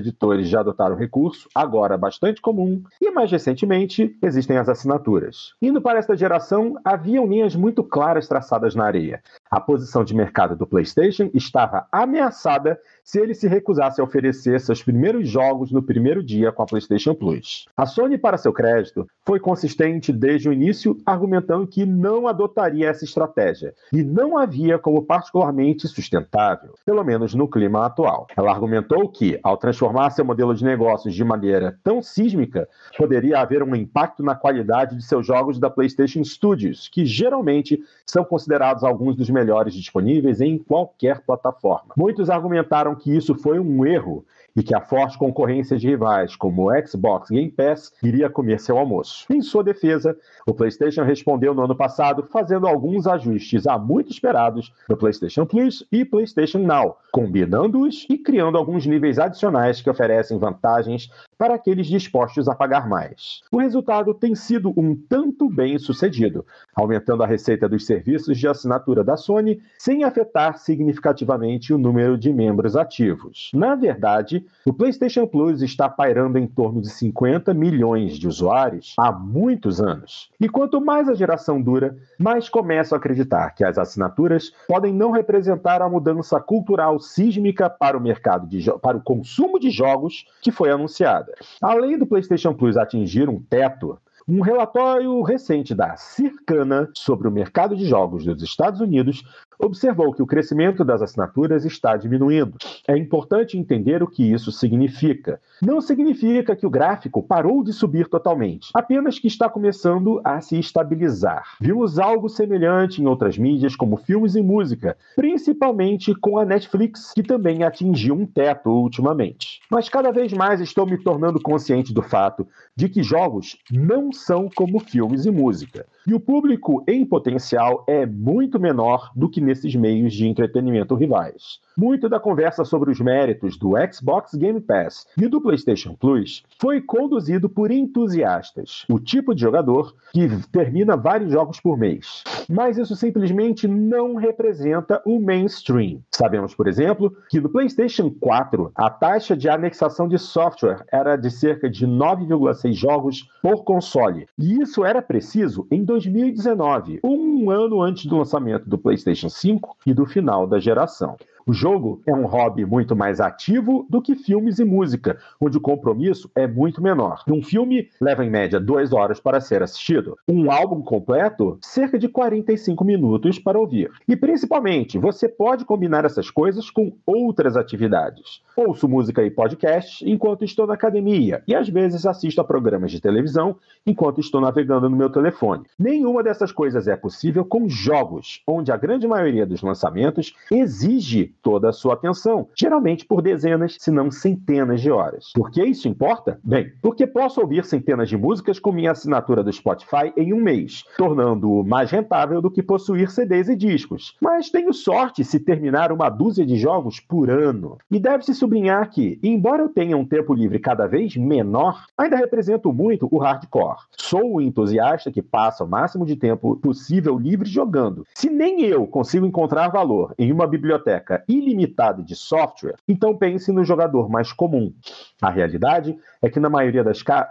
de adotar o recurso, agora bastante comum, e mais recentemente existem as assinaturas. Indo para esta geração, haviam linhas muito claras traçadas na areia. A posição de mercado do PlayStation estava ameaçada se ele se recusasse a oferecer seus primeiros jogos no primeiro dia com a PlayStation Plus. A Sony, para seu crédito, foi consistente desde o início, argumentando que não adotaria essa estratégia, e não havia como particularmente sustentável, pelo menos no clima atual. Ela argumentou que, ao transformar seu modelo de negócios de maneira tão sísmica, poderia haver um impacto na qualidade de seus jogos da PlayStation Studios, que geralmente são considerados alguns dos melhores disponíveis em qualquer plataforma. Muitos argumentaram que isso foi um erro e que a forte concorrência de rivais como o Xbox Game Pass iria comer seu almoço. Em sua defesa, o PlayStation respondeu no ano passado fazendo alguns ajustes há muito esperados no PlayStation Plus e PlayStation Now, combinando-os e criando alguns níveis adicionais que oferecem vantagens para aqueles dispostos a pagar mais. O resultado tem sido um tanto bem sucedido, aumentando a receita dos serviços de assinatura da Sony sem afetar significativamente o número de membros ativos. Na verdade, o PlayStation Plus está pairando em torno de 50 milhões de usuários há muitos anos. E quanto mais a geração dura, mais começo a acreditar que as assinaturas podem não representar a mudança cultural sísmica para o mercado para o consumo de jogos que foi anunciada. Além do PlayStation Plus atingir um teto, um relatório recente da Circana sobre o mercado de jogos dos Estados Unidos observou que o crescimento das assinaturas está diminuindo. É importante entender o que isso significa. Não significa que o gráfico parou de subir totalmente, apenas que está começando a se estabilizar. Vimos algo semelhante em outras mídias, como filmes e música, principalmente com a Netflix, que também atingiu um teto ultimamente. Mas cada vez mais estou me tornando consciente do fato de que jogos não são como filmes e música, e o público em potencial é muito menor do que nesses meios de entretenimento rivais. Muito da conversa sobre os méritos do Xbox Game Pass e do PlayStation Plus foi conduzido por entusiastas, o tipo de jogador que termina vários jogos por mês. Mas isso simplesmente não representa o mainstream. Sabemos, por exemplo, que no PlayStation 4 a taxa de anexação de software era de cerca de 9,6 jogos por console. E isso era preciso em 2019, um ano antes do lançamento do PlayStation 5 e do final da geração. O jogo é um hobby muito mais ativo do que filmes e música, onde o compromisso é muito menor. Um filme leva em média 2 horas para ser assistido. Um álbum completo, cerca de 45 minutos para ouvir. E principalmente, você pode combinar essas coisas com outras atividades. Ouço música e podcasts enquanto estou na academia e às vezes assisto a programas de televisão enquanto estou navegando no meu telefone. Nenhuma dessas coisas é possível com jogos, onde a grande maioria dos lançamentos exige toda a sua atenção, geralmente por dezenas, se não centenas de horas. Por que isso importa? Bem, porque posso ouvir centenas de músicas com minha assinatura do Spotify em um mês, tornando-o mais rentável do que possuir CDs e discos. Mas tenho sorte se terminar uma dúzia de jogos por ano. E deve-se sublinhar que, embora eu tenha um tempo livre cada vez menor, ainda represento muito o hardcore. Sou o entusiasta que passa o máximo de tempo possível livre jogando. Se nem eu consigo encontrar valor em uma biblioteca ilimitada de software, então pense no jogador mais comum. A realidade é que na maioria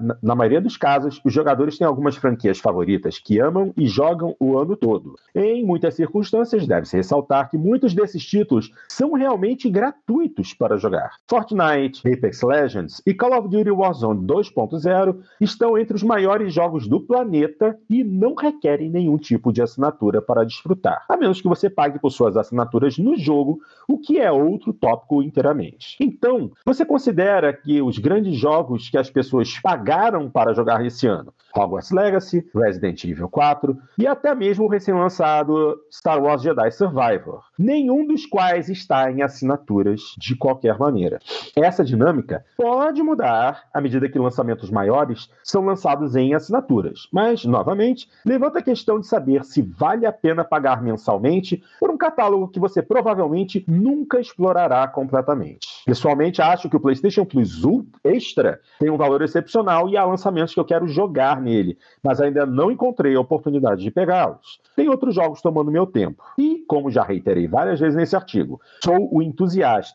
dos casos, os jogadores têm algumas franquias favoritas que amam e jogam o ano todo. Em muitas circunstâncias, deve-se ressaltar que muitos desses títulos são realmente gratuitos para jogar. Fortnite, Apex Legends e Call of Duty Warzone 2.0 estão entre os maiores jogos do planeta e não requerem nenhum tipo de assinatura para desfrutar, a menos que você pague por suas assinaturas no jogo, o que é outro tópico inteiramente. Então, você considera que os grandes jogos que as pessoas pagaram para jogar esse ano, Hogwarts Legacy, Resident Evil 4 e até mesmo o recém-lançado Star Wars Jedi Survivor, nenhum dos quais está em assinaturas de qualquer maneira. Essa dinâmica pode mudar à medida que lançamentos maiores são lançados em assinaturas, mas, novamente, levanta a questão de saber se vale a pena pagar mensalmente por um catálogo que você provavelmente nunca explorará completamente. Pessoalmente, acho que o PlayStation Plus Extra tem um valor excepcional e há lançamentos que eu quero jogar nele, mas ainda não encontrei a oportunidade de pegá-los. Tem outros jogos tomando meu tempo. E, como já reiterei várias vezes nesse artigo, sou o entusiasta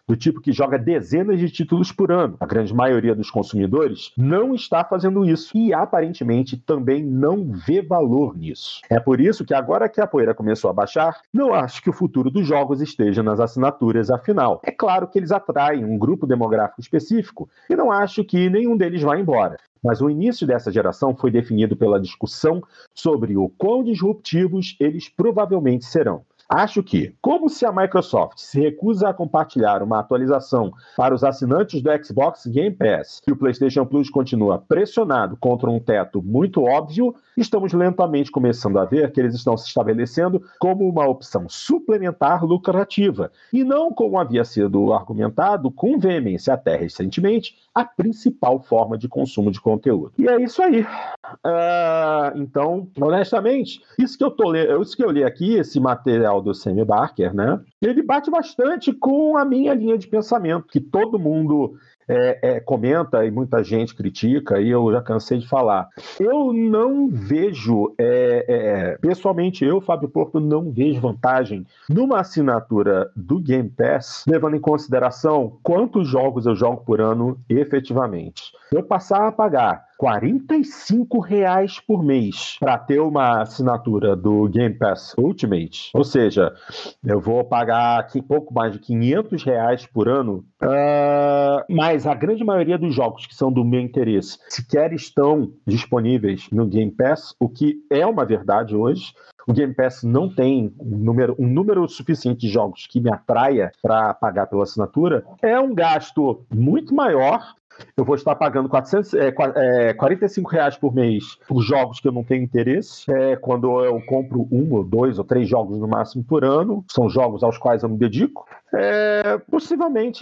do tipo que joga dezenas de títulos por ano. A grande maioria dos consumidores não está fazendo isso e, aparentemente, também não vê valor nisso. É por isso que, agora que a poeira começou a baixar, não acho que o futuro dos jogos esteja nas assinaturas, afinal. É claro que eles atraem um grupo demográfico específico e não acho que nenhum deles vá embora. Mas o início dessa geração foi definido pela discussão sobre o quão disruptivos eles provavelmente serão. Acho que, como se a Microsoft se recusa a compartilhar uma atualização para os assinantes do Xbox Game Pass e o PlayStation Plus continua pressionado contra um teto muito óbvio, estamos lentamente começando a ver que eles estão se estabelecendo como uma opção suplementar lucrativa, e não como havia sido argumentado com veemência até recentemente, a principal forma de consumo de conteúdo. E é isso aí. Então, honestamente, isso que eu li aqui, esse material do Sam Barker, né? Ele bate bastante com a minha linha de pensamento, que todo mundo comenta e muita gente critica, e eu já cansei de falar. Eu não vejo, pessoalmente eu, Fábio Porto, não vejo vantagem numa assinatura do Game Pass, levando em consideração quantos jogos eu jogo por ano efetivamente. Eu passar a pagar R$45 por mês para ter uma assinatura do Game Pass Ultimate, ou seja, eu vou pagar aqui pouco mais de R$500 por ano, mas a grande maioria dos jogos que são do meu interesse sequer estão disponíveis no Game Pass, o que é uma verdade hoje. O Game Pass não tem um número suficiente de jogos que me atraia para pagar pela assinatura. É um gasto muito maior. Eu vou estar pagando R$45 por mês por jogos que eu não tenho interesse. Quando eu compro 1, 2 ou 3 jogos no máximo por ano, são jogos aos quais eu me dedico. Possivelmente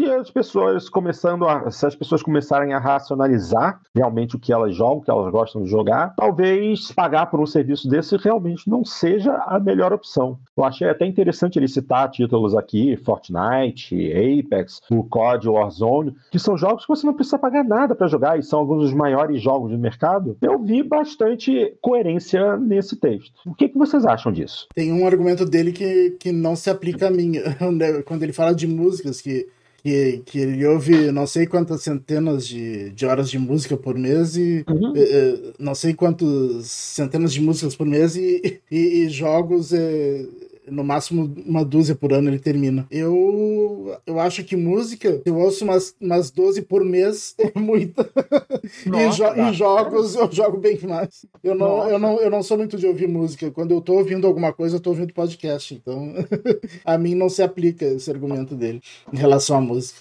se as pessoas começarem a racionalizar realmente o que elas jogam, o que elas gostam de jogar, talvez pagar por um serviço desse realmente não seja a melhor opção. Eu achei até interessante ele citar títulos aqui, Fortnite, Apex, o COD, Warzone, que são jogos que você não precisa pagar nada para jogar e são alguns dos maiores jogos do mercado. Eu vi bastante coerência nesse texto. O que vocês acham disso? Tem um argumento dele que não se aplica a mim, quando ele fala de músicas, que ele ouve não sei quantas centenas de horas de música por mês e não sei quantas centenas de músicas por mês e jogos no máximo uma dúzia por ano ele termina. Eu acho que música, eu ouço umas 12 por mês, é muita. E jogos eu jogo bem mais. Eu não sou muito de ouvir música. Quando eu tô ouvindo alguma coisa, eu tô ouvindo podcast. Então, a mim não se aplica esse argumento dele em relação à música.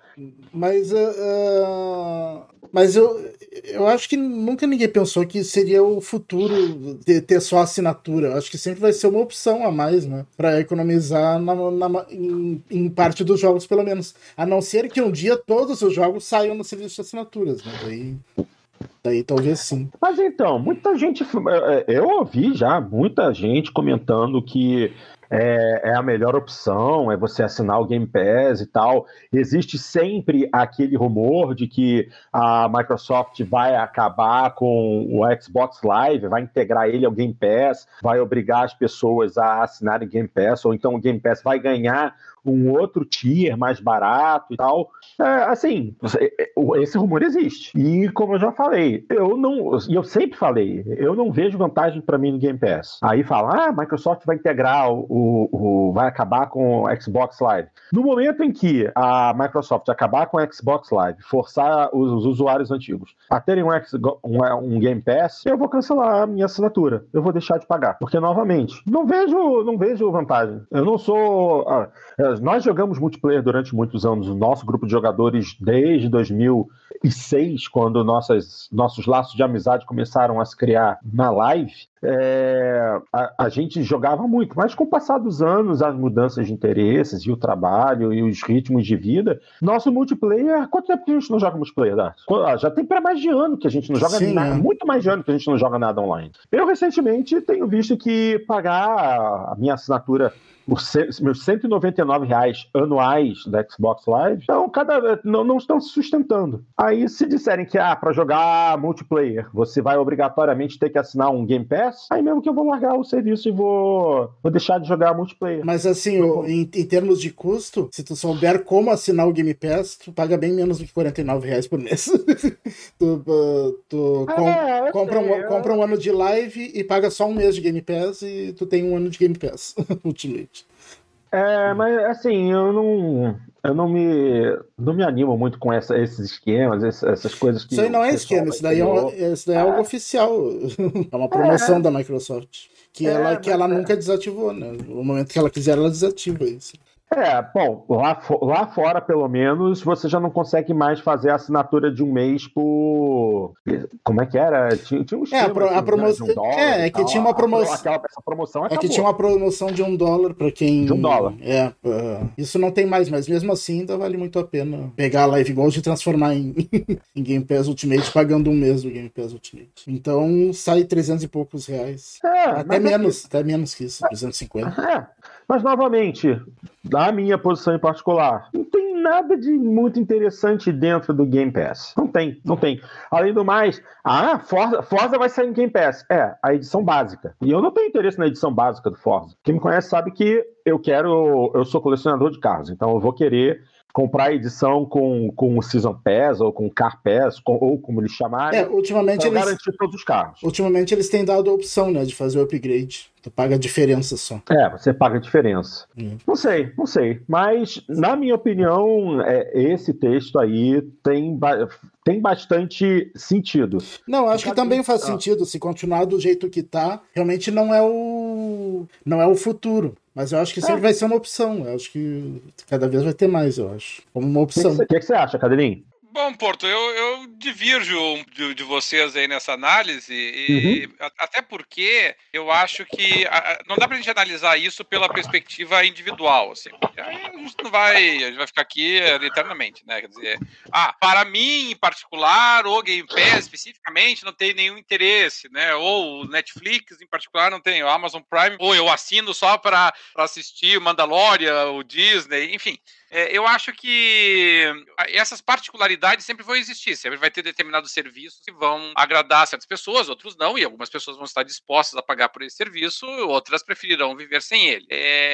Mas eu acho que nunca ninguém pensou que seria o futuro ter só assinatura. Eu acho que sempre vai ser uma opção a mais, né? Pra economizar em parte dos jogos, pelo menos. A não ser que um dia todos os jogos saiam no serviço de assinaturas, né? Daí talvez sim. Mas então, muita gente... Eu ouvi já muita gente comentando que é a melhor opção, é você assinar o Game Pass e tal. Existe sempre aquele rumor de que a Microsoft vai acabar com o Xbox Live, vai integrar ele ao Game Pass, vai obrigar as pessoas a assinarem Game Pass, ou então o Game Pass vai ganhar um outro tier mais barato e tal. Assim, esse rumor existe. E como eu já falei, eu sempre falei, eu não vejo vantagem para mim no Game Pass. Aí fala, a Microsoft vai integrar vai acabar com o Xbox Live. No momento em que a Microsoft acabar com o Xbox Live, forçar os usuários antigos a terem um Game Pass, eu vou cancelar a minha assinatura. Eu vou deixar de pagar. Porque, novamente, não vejo vantagem. Eu não sou... Nós jogamos multiplayer durante muitos anos. O nosso grupo de jogadores, desde 2006, quando nossos laços de amizade começaram a se criar na live, a gente jogava muito. Mas com o passar dos anos, as mudanças de interesses e o trabalho e os ritmos de vida, nosso multiplayer... Quanto tempo que a gente não joga multiplayer, Dart? Já tem para mais de ano que a gente não joga nada. Muito mais de ano que a gente não joga nada online. Eu, recentemente, tenho visto que pagar a minha assinatura por meus R$199 anuais da Xbox Live, então não estão se sustentando. Aí, se disserem que para jogar multiplayer você vai obrigatoriamente ter que assinar um Game Pass, Pass, aí mesmo que eu vou largar o serviço e vou deixar de jogar multiplayer. Mas assim, em termos de custo, se tu souber como assinar o Game Pass, tu paga bem menos do que R$49 por mês. Compra um ano de live e paga só um mês de Game Pass e tu tem um ano de Game Pass Ultimate. Mas assim, eu não me animo muito com esses esquemas, essas coisas que... Isso aí não é esquema, isso daí é algo oficial. É uma promoção da Microsoft. Que ela nunca desativou, né? No momento que ela quiser, ela desativa isso. Bom, lá fora, pelo menos, você já não consegue mais fazer a assinatura de um mês por... Como é que era? Tinha um esquema a promoção... de $1 que tinha uma promoção... Essa promoção acabou. Que tinha uma promoção de $1 pra quem... De $1. Isso não tem mais, mas mesmo assim ainda vale muito a pena pegar a Live Gold e transformar em Game Pass Ultimate, pagando um mês do Game Pass Ultimate. Então sai 300 e poucos reais. Até menos que isso, 350. Mas, novamente, da minha posição em particular, não tem nada de muito interessante dentro do Game Pass. Não tem. Além do mais, Forza vai sair em Game Pass. A edição básica. E eu não tenho interesse na edição básica do Forza. Quem me conhece sabe que eu sou colecionador de carros, então eu vou querer comprar a edição com o Season Pass ou com o Car Pass, ou como eles chamarem, ultimamente para garantir todos os carros. Ultimamente eles têm dado a opção, né, de fazer o upgrade. Tu paga a diferença só. Você paga a diferença. Não sei. Mas, na minha opinião, esse texto aí tem bastante sentido. Não, acho que também faz sentido. Se continuar do jeito que tá, realmente não é o futuro. Mas eu acho que sempre vai ser uma opção. Eu acho que cada vez vai ter mais, eu acho. Como uma opção. O que você acha, Cadelinho? Bom, Porto, eu divirjo de vocês aí nessa análise, até porque eu acho que não dá pra gente analisar isso pela perspectiva individual, assim. Aí a gente vai ficar aqui eternamente, né? Quer dizer, para mim, em particular, o Game Pass especificamente não tem nenhum interesse, né? Ou o Netflix, em particular, não tem, o Amazon Prime, ou eu assino só para assistir o Mandalorian, o Disney, enfim. Eu acho que essas particularidades sempre vão existir, sempre vai ter determinados serviços que vão agradar certas pessoas, outros não, e algumas pessoas vão estar dispostas a pagar por esse serviço, outras preferirão viver sem ele.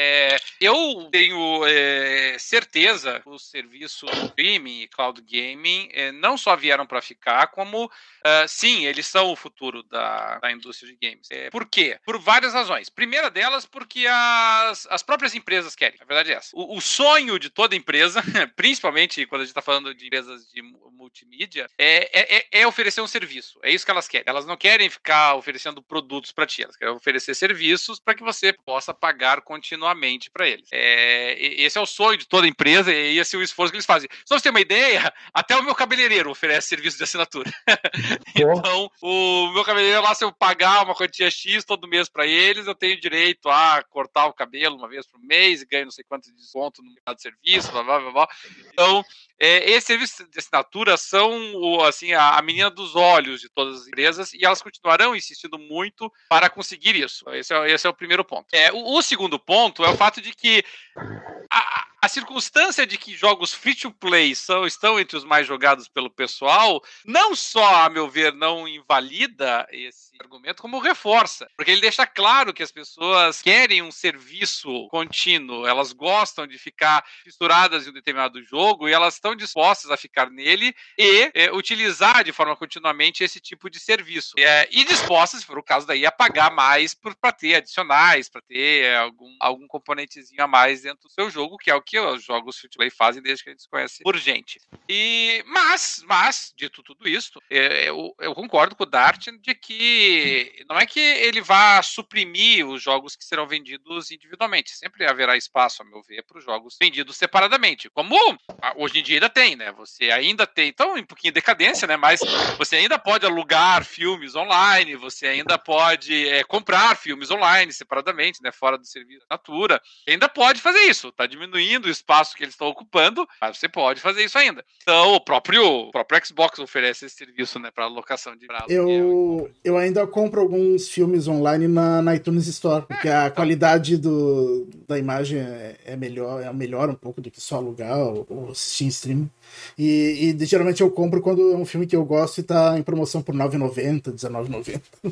Eu tenho certeza que os serviços de streaming e cloud gaming não só vieram para ficar, como sim, eles são o futuro da indústria de games. Por quê? Por várias razões. Primeira delas, porque as próprias empresas querem, a verdade é essa. O sonho de toda empresa, principalmente quando a gente está falando de empresas de multimídia, é oferecer um serviço. É isso que elas querem. Elas não querem ficar oferecendo produtos para ti, elas querem oferecer serviços para que você possa pagar continuamente para eles. Esse é o sonho de toda empresa e esse é o esforço que eles fazem. Só pra você ter uma ideia, até o meu cabeleireiro oferece serviço de assinatura. Então, o meu cabeleireiro lá, se eu pagar uma quantia X todo mês para eles, eu tenho direito a cortar o cabelo uma vez por mês e ganho não sei quanto de desconto no mercado de serviço, blá, blá, blá, blá. Então, esses serviços de assinatura são assim, a menina dos olhos de todas as empresas e elas continuarão insistindo muito para conseguir isso. Esse é o primeiro ponto. O segundo ponto é o fato de que a circunstância de que jogos free-to-play estão entre os mais jogados pelo pessoal, não só, a meu ver, não invalida esse argumento, como reforça. Porque ele deixa claro que as pessoas querem um serviço contínuo, elas gostam de ficar fissuradas em um determinado jogo e elas estão dispostas a ficar nele e utilizar de forma continuamente esse tipo de serviço. E dispostas, se for o caso daí, a pagar mais para ter adicionais, para ter algum componentezinho a mais dentro do seu jogo, que é o que os jogos free-to-play fazem desde que a gente se conhece por gente. Mas, dito tudo isso, eu concordo com o Dart de que não é que ele vá suprimir os jogos que serão vendidos individualmente. Sempre haverá espaço, a meu ver, para os jogos vendidos separadamente. Como hoje em dia ainda tem, né? Você ainda tem, então, um pouquinho de decadência, né? Mas você ainda pode alugar filmes online, você ainda pode comprar filmes online separadamente, né? Fora do serviço de assinatura. Ainda pode fazer isso. Está diminuindo o espaço que eles estão ocupando, mas você pode fazer isso ainda. Então, o próprio Xbox oferece esse serviço, né? Para alocação de dados. Eu ainda compro alguns filmes online na iTunes Store, porque a qualidade da imagem é melhor um pouco do que só alugar ou assistir em streaming. E geralmente eu compro quando é um filme que eu gosto e tá em promoção por R$9,90, R$19,90.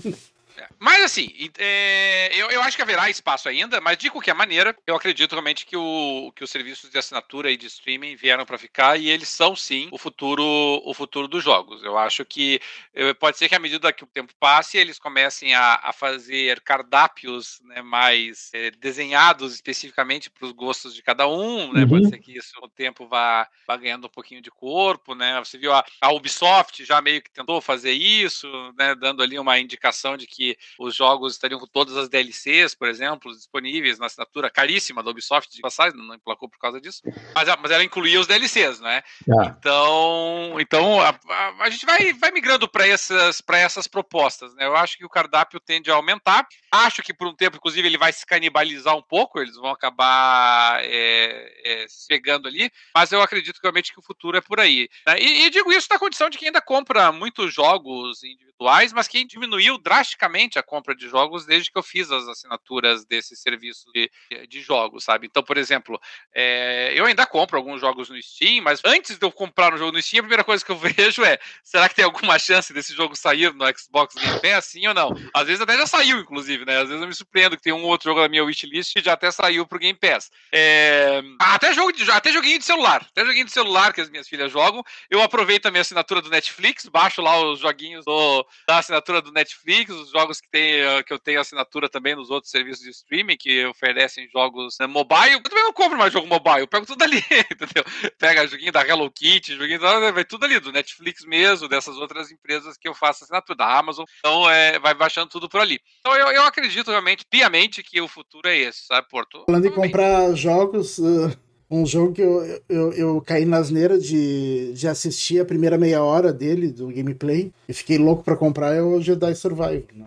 Mas assim, eu acho que haverá espaço ainda, mas de qualquer maneira, eu acredito realmente que os serviços de assinatura e de streaming vieram para ficar e eles são sim o futuro dos jogos. Eu acho que pode ser que à medida que o tempo passe, eles comecem a fazer cardápios, né, mais desenhados especificamente para os gostos de cada um, né? Pode ser que isso com o tempo vá ganhando um pouquinho de corpo, né? Você viu a Ubisoft já meio que tentou fazer isso, né, dando ali uma indicação de que os jogos estariam com todas as DLCs, por exemplo, disponíveis na assinatura caríssima da Ubisoft, de passagem, não emplacou por causa disso, mas ela incluía os DLCs, né? Então a gente vai migrando para essas propostas, né? Eu acho que o cardápio tende a aumentar, acho que por um tempo, inclusive, ele vai se canibalizar um pouco, eles vão acabar se pegando ali, mas eu acredito realmente que o futuro é por aí, né? E digo isso na condição de quem ainda compra muitos jogos individuais, mas quem diminuiu drasticamente a compra de jogos desde que eu fiz as assinaturas desse serviço de jogos, sabe? Então, por exemplo, eu ainda compro alguns jogos no Steam, mas antes de eu comprar um jogo no Steam, a primeira coisa que eu vejo será que tem alguma chance desse jogo sair no Xbox Game Pass, sim ou não? Às vezes até já saiu, inclusive, né? Às vezes eu me surpreendo que tem um outro jogo na minha wishlist que já até saiu pro Game Pass. Até joguinho de celular. Até joguinho de celular que as minhas filhas jogam. Eu aproveito a minha assinatura do Netflix, baixo lá os joguinhos da assinatura do Netflix, os jogos que eu tenho assinatura também nos outros serviços de streaming que oferecem jogos mobile. Eu também não compro mais jogo mobile, eu pego tudo ali, entendeu? Pega joguinho da Hello Kitty, vai tudo ali, do Netflix mesmo, dessas outras empresas que eu faço assinatura, da Amazon. Então, vai baixando tudo por ali. Então, eu acredito realmente, piamente, que o futuro é esse, sabe, Porto? Falando em comprar jogos, um jogo que eu caí na asneira de assistir a primeira meia hora dele, do gameplay, e fiquei louco pra comprar, é o Jedi Survivor, né?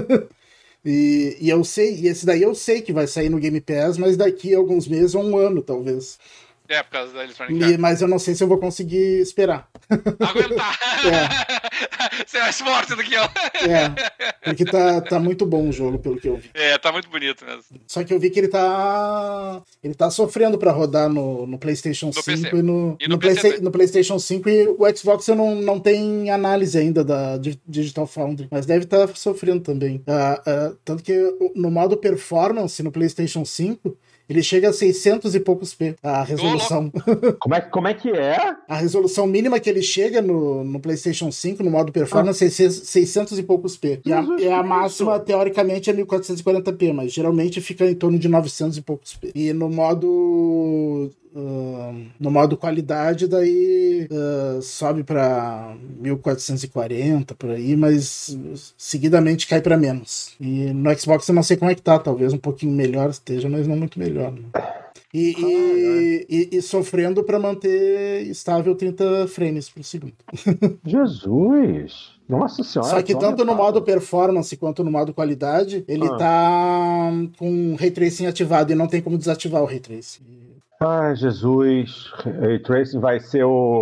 E eu sei, e esse daí eu sei que vai sair no Game Pass, mas daqui a alguns meses ou um ano, talvez. Por causa da Electronic Arts. Mas eu não sei se eu vou conseguir esperar. Aguentar. Você é mais forte do que eu. Porque tá muito bom o jogo, pelo que eu vi. Tá muito bonito mesmo. Só que eu vi que ele tá sofrendo pra rodar no PlayStation 5 PC. no PlayStation 5 e o Xbox eu não tem análise ainda da Digital Foundry, mas deve estar sofrendo também. Tanto que no modo performance no PlayStation 5 ele chega a 600 e poucos p, a resolução. Como é que é? A resolução mínima que ele chega no PlayStation 5, no modo performance, é 600 e poucos p. E a máxima, teoricamente, é 1440p, mas geralmente fica em torno de 900 e poucos p. E no modo qualidade, daí sobe pra 1440 por aí, mas seguidamente cai pra menos. E no Xbox eu não sei como é que tá, talvez um pouquinho melhor esteja, mas não muito melhor, né? E sofrendo pra manter estável 30 frames por segundo. Jesus! Nossa senhora! Só que tanto no modo performance quanto no modo qualidade, ele tá com Ray Tracing ativado e não tem como desativar o Ray Tracing. Ai, Jesus, Ray Tracing vai ser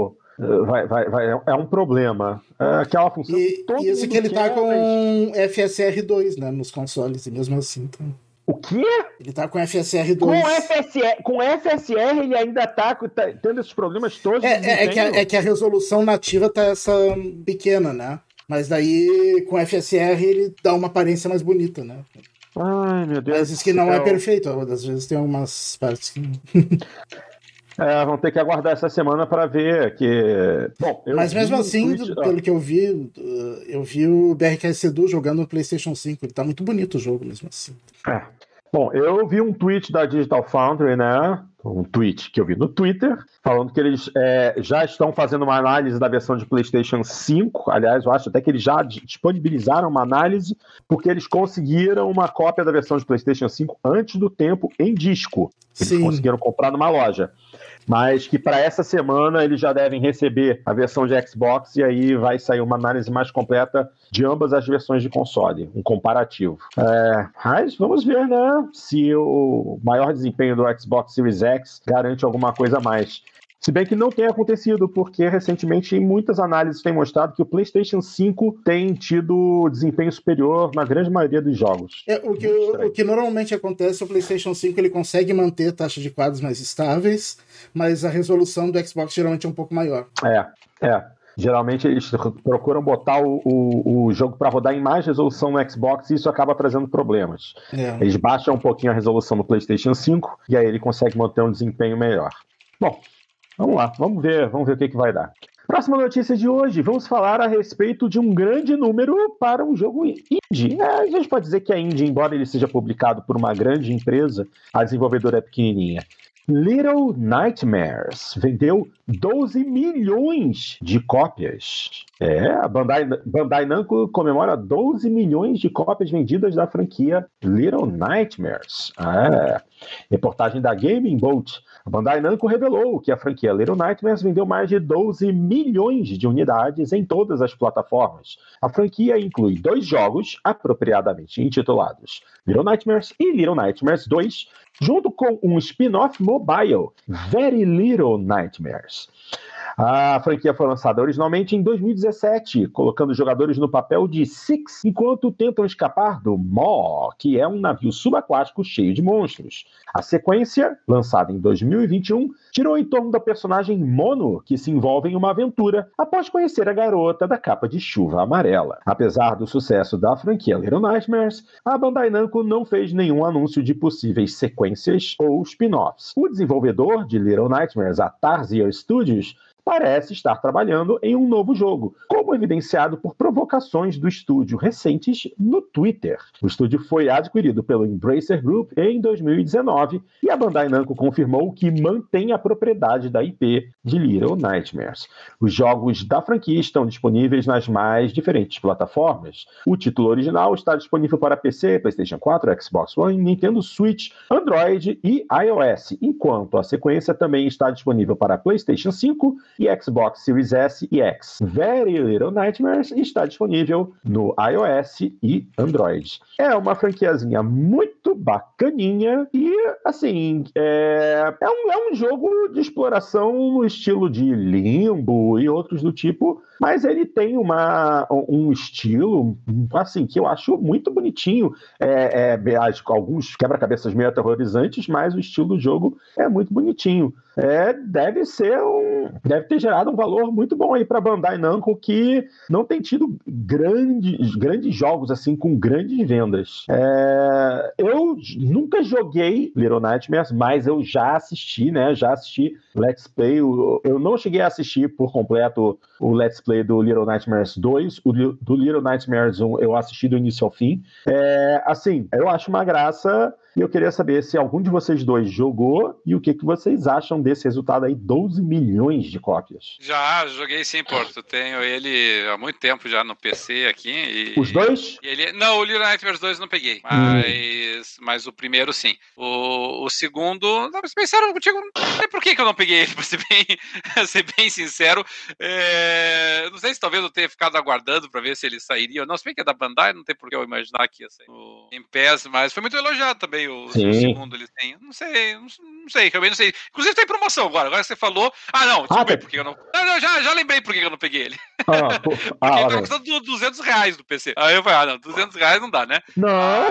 é um problema. Aquela função e isso que ele tá com FSR2, né, nos consoles, e mesmo assim. Então... O quê? Ele tá com FSR2. Com FSR ele ainda tá tendo esses problemas todos? É que a resolução nativa tá essa pequena, né? Mas daí com FSR ele dá uma aparência mais bonita, né? Ai, meu Deus. Mas isso que não é perfeito, às vezes tem algumas partes que... vão ter que aguardar essa semana para ver que... Bom, mas mesmo assim, pelo que eu vi o BRKS Edu jogando no PlayStation 5, ele tá muito bonito o jogo mesmo assim. Bom, eu vi um tweet da Digital Foundry, né? Um tweet que eu vi no Twitter, falando que eles já estão fazendo uma análise da versão de PlayStation 5. Aliás, eu acho até que eles já disponibilizaram uma análise, porque eles conseguiram uma cópia da versão de PlayStation 5 antes do tempo em disco. Eles conseguiram comprar numa loja. Mas que para essa semana eles já devem receber a versão de Xbox e aí vai sair uma análise mais completa de ambas as versões de console, um comparativo. Mas vamos ver, né, se o maior desempenho do Xbox Series X garante alguma coisa a mais. Se bem que não tem acontecido, porque recentemente muitas análises têm mostrado que o PlayStation 5 tem tido desempenho superior na grande maioria dos jogos. O que normalmente acontece, o PlayStation 5 ele consegue manter taxa de quadros mais estáveis, mas a resolução do Xbox geralmente é um pouco maior. Geralmente eles procuram botar o jogo para rodar em mais resolução no Xbox e isso acaba trazendo problemas. Eles baixam um pouquinho a resolução no PlayStation 5 e aí ele consegue manter um desempenho melhor. Bom, vamos lá, vamos ver o que vai dar. Próxima notícia de hoje, vamos falar a respeito de um grande número para um jogo indie. A gente pode dizer que é indie, embora ele seja publicado por uma grande empresa, a desenvolvedora é pequenininha. Little Nightmares vendeu 12 milhões de cópias. A Bandai Namco comemora 12 milhões de cópias vendidas da franquia Little Nightmares. Reportagem da Gaming Bolt. A Bandai Namco revelou que a franquia Little Nightmares vendeu mais de 12 milhões de unidades em todas as plataformas. A franquia inclui 2 jogos apropriadamente intitulados Little Nightmares e Little Nightmares 2, junto com um spin-off mobile, Very Little Nightmares. A franquia foi lançada originalmente em 2017, colocando os jogadores no papel de Six enquanto tentam escapar do Maw, que é um navio subaquático cheio de monstros. A sequência, lançada em 2021, girou em torno da personagem Mono, que se envolve em uma aventura após conhecer a garota da capa de chuva amarela. Apesar do sucesso da franquia Little Nightmares, a Bandai Namco não fez nenhum anúncio de possíveis sequências ou spin-offs. O desenvolvedor de Little Nightmares, a Tarsier Studios, parece estar trabalhando em um novo jogo, como evidenciado por provocações do estúdio recentes no Twitter. O estúdio foi adquirido pelo Embracer Group em 2019 e a Bandai Namco confirmou que mantém a propriedade da IP de Little Nightmares. Os jogos da franquia estão disponíveis nas mais diferentes plataformas. O título original está disponível para PC, PlayStation 4, Xbox One, Nintendo Switch, Android e iOS, enquanto a sequência também está disponível para PlayStation 5 e Xbox Series S e X. Very Little Nightmares está disponível no iOS e Android. É uma franquiazinha muito bacaninha e, assim, é um jogo de exploração no estilo de Limbo e outros do tipo, mas ele tem um estilo, assim, que eu acho muito bonitinho. Alguns quebra-cabeças meio aterrorizantes, mas o estilo do jogo é muito bonitinho. Deve ter gerado um valor muito bom aí para Bandai Namco, que não tem tido grandes jogos assim com grandes vendas. Eu nunca joguei Little Nightmares, mas eu já assisti, né? Já assisti Let's Play. Eu não cheguei a assistir por completo o Let's Play do Little Nightmares 2. Do Little Nightmares 1 eu assisti do início ao fim. Assim, eu acho uma graça. E eu queria saber se algum de vocês dois jogou e o que vocês acham desse resultado aí, 12 milhões de cópias. Já joguei sim, Porto. Tenho ele há muito tempo já no PC aqui. Os dois? Não, o Little Nightmares 2 não peguei, mas o primeiro sim. O segundo, não, bem sério contigo, não sei por que eu não peguei ele, pra ser bem sincero. Não sei se talvez eu tenha ficado aguardando pra ver se ele sairia ou não. Se bem que é da Bandai, não tem por que eu imaginar que ia sair em PES, mas foi muito elogiado também. O segundo eles têm. Não sei, realmente não sei. Inclusive tem promoção agora que você falou. Porque eu não. Não, já lembrei por que eu não peguei ele. Porque ele tá custando R$200 do PC. Aí eu falei, R$200 não dá, né? Não.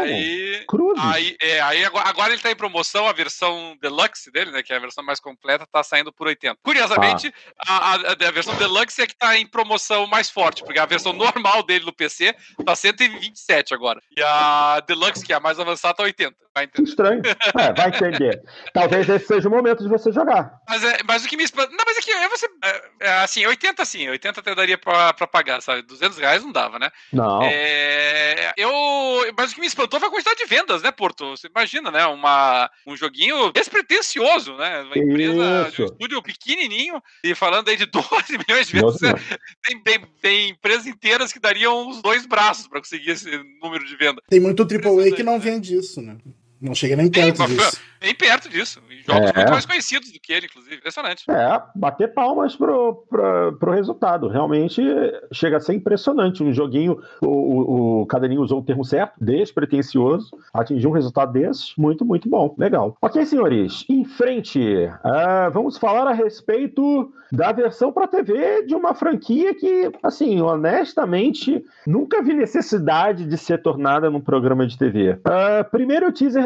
Aí agora ele tá em promoção, a versão Deluxe dele, né? Que é a versão mais completa, tá saindo por 80. Curiosamente, a versão Deluxe é que tá em promoção mais forte, porque a versão normal dele no PC tá 127 agora. E a Deluxe, que é a mais avançada, tá 80. Vai entender. Estranho. Vai entender. Talvez esse seja o momento de você jogar. Mas o que me espanta... Não, mas aqui, assim, 80 sim. 80 até daria pra pagar, sabe? R$200 não dava, né? Não. Mas o que me espantou foi a quantidade de vendas, né, Porto? Você imagina, né? Um joguinho despretensioso, né? Uma empresa de um estúdio pequenininho e falando aí de 12 milhões de vendas. Tem empresas inteiras que dariam uns 2 braços pra conseguir esse número de venda. Tem muito AAA que não vende isso, né? Não chega nem perto disso. Bem perto disso. Jogos muito mais conhecidos do que ele, inclusive. Impressionante. Bater palmas pro resultado. Realmente chega a ser impressionante. Um joguinho, o Cadeirinho usou o termo certo, despretensioso, atingiu um resultado desse. Muito, muito bom. Legal. Ok, senhores. Em frente, vamos falar a respeito da versão para TV de uma franquia que, assim, honestamente, nunca vi necessidade de ser tornada num programa de TV. Primeiro o teaser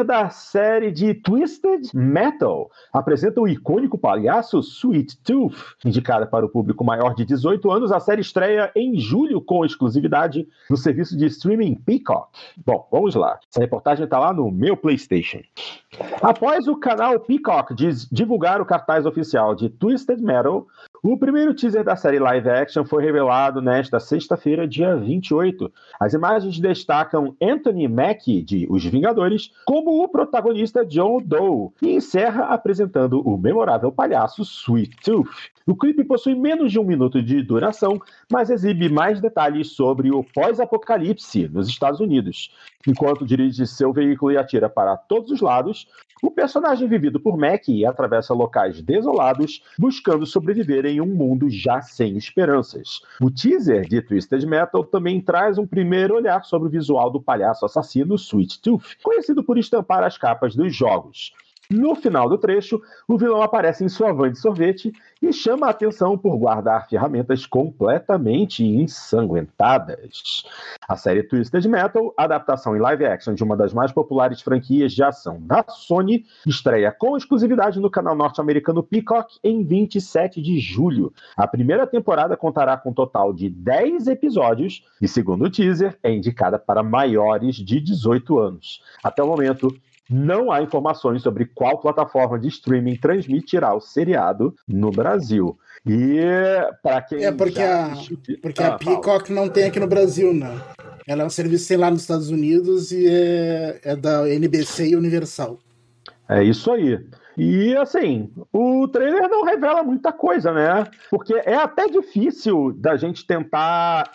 da série de Twisted Metal apresenta o icônico palhaço Sweet Tooth. Indicada para o público maior de 18 anos, a série estreia em julho com exclusividade no serviço de streaming Peacock. Bom, vamos lá. Essa reportagem está lá no meu PlayStation. Após o canal Peacock divulgar o cartaz oficial de Twisted Metal, o primeiro teaser da série live action foi revelado nesta sexta-feira, dia 28. As imagens destacam Anthony Mackie, de Os Vingadores, como o protagonista John Doe, e encerra apresentando o memorável palhaço Sweet Tooth. O clipe possui menos de 1 minuto de duração, mas exibe mais detalhes sobre o pós-apocalipse nos Estados Unidos. Enquanto dirige seu veículo e atira para todos os lados, o personagem vivido por Mackie atravessa locais desolados, buscando sobreviver em um mundo já sem esperanças. O teaser de Twisted Metal também traz um primeiro olhar sobre o visual do palhaço assassino Sweet Tooth, conhecido por estampar as capas dos jogos. No final do trecho, o vilão aparece em sua van de sorvete e chama a atenção por guardar ferramentas completamente ensanguentadas. A série Twisted Metal, adaptação em live action de uma das mais populares franquias de ação da Sony, estreia com exclusividade no canal norte-americano Peacock em 27 de julho. A primeira temporada contará com um total de 10 episódios e, segundo o teaser, é indicada para maiores de 18 anos. Até o momento, não há informações sobre qual plataforma de streaming transmitirá o seriado no Brasil. E para quem porque a Peacock não tem aqui no Brasil, não. Ela é um serviço que tem lá nos Estados Unidos e é da NBC e Universal. É isso aí. E, assim, o trailer não revela muita coisa, né? Porque é até difícil da gente tentar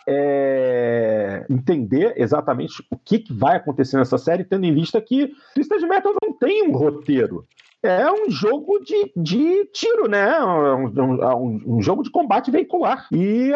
entender exatamente o que vai acontecer nessa série, tendo em vista que Twisted Metal não tem um roteiro. É um jogo de tiro, né? Um jogo de combate veicular. E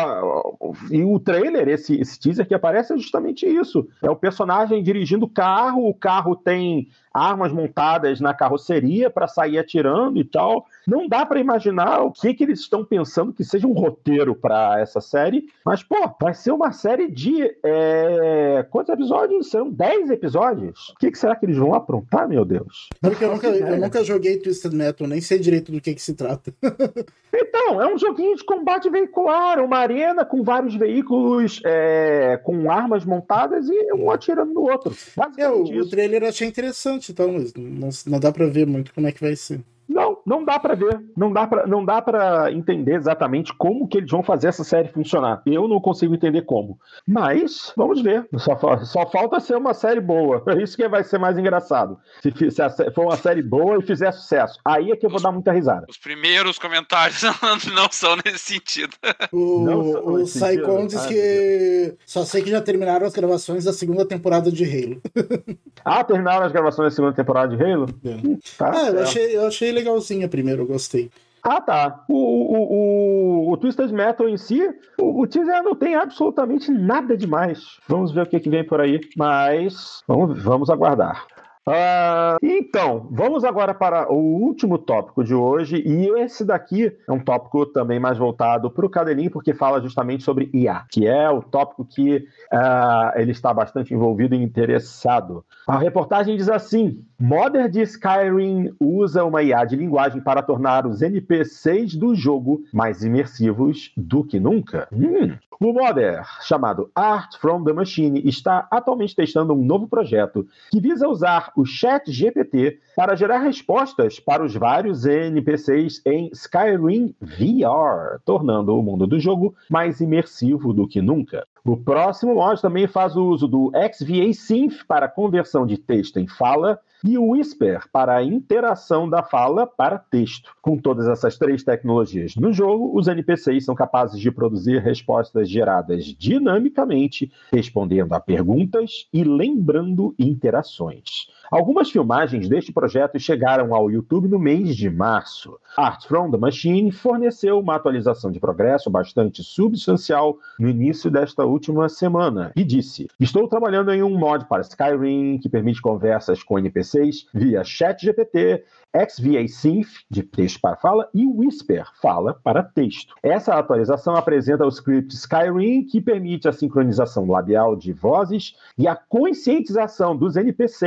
o trailer, esse teaser que aparece, é justamente isso. É o personagem dirigindo o carro tem armas montadas na carroceria para sair atirando e tal. Não dá para imaginar o que eles estão pensando que seja um roteiro para essa série, mas, vai ser uma série de... quantos episódios? Serão 10 episódios? O que será que eles vão aprontar, meu Deus? Porque eu nunca joguei Twisted Metal, nem sei direito do que se trata. Então, é um joguinho de combate veicular, uma arena com vários veículos com armas montadas e um atirando no outro. O trailer eu achei interessante, então, mas não dá pra ver muito como é que vai ser. Não dá pra ver. Não dá pra entender exatamente como que eles vão fazer essa série funcionar. Eu não consigo entender como. Mas, vamos ver. Só falta ser uma série boa. É isso que vai ser mais engraçado. Se for uma série boa e fizer sucesso. Aí é que eu vou dar muita risada. Os primeiros comentários não são nesse sentido. O Saikon diz que só sei que já terminaram as gravações da segunda temporada de Halo. Terminaram as gravações da segunda temporada de Halo? Tá, eu achei legalzinha primeiro, eu gostei. Tá. O Twisted Metal em si, o teaser não tem absolutamente nada demais. Vamos ver o que vem por aí, mas vamos aguardar. Então, vamos agora para o último tópico de hoje, e esse daqui é um tópico também mais voltado para o Cadelinho, porque fala justamente sobre IA, que é o tópico que ele está bastante envolvido e interessado. A reportagem diz assim: modder de Skyrim usa uma IA de linguagem para tornar os NPCs do jogo mais imersivos do que nunca. O modder, chamado Art from the Machine, está atualmente testando um novo projeto que visa usar o ChatGPT para gerar respostas para os vários NPCs em Skyrim VR, tornando o mundo do jogo mais imersivo do que nunca. O próximo mod também faz uso do XVA Synth para conversão de texto em fala e o Whisper para a interação da fala para texto. Com todas essas 3 tecnologias no jogo, os NPCs são capazes de produzir respostas geradas dinamicamente, respondendo a perguntas e lembrando interações. Algumas filmagens deste projeto chegaram ao YouTube no mês de março. Art from the Machine forneceu uma atualização de progresso bastante substancial no início desta última semana e disse: estou trabalhando em um mod para Skyrim que permite conversas com NPCs via ChatGPT, XVA Synth, de texto para fala, e Whisper, fala para texto. Essa atualização apresenta o script Skyrim, que permite a sincronização labial de vozes e a conscientização dos NPCs sobre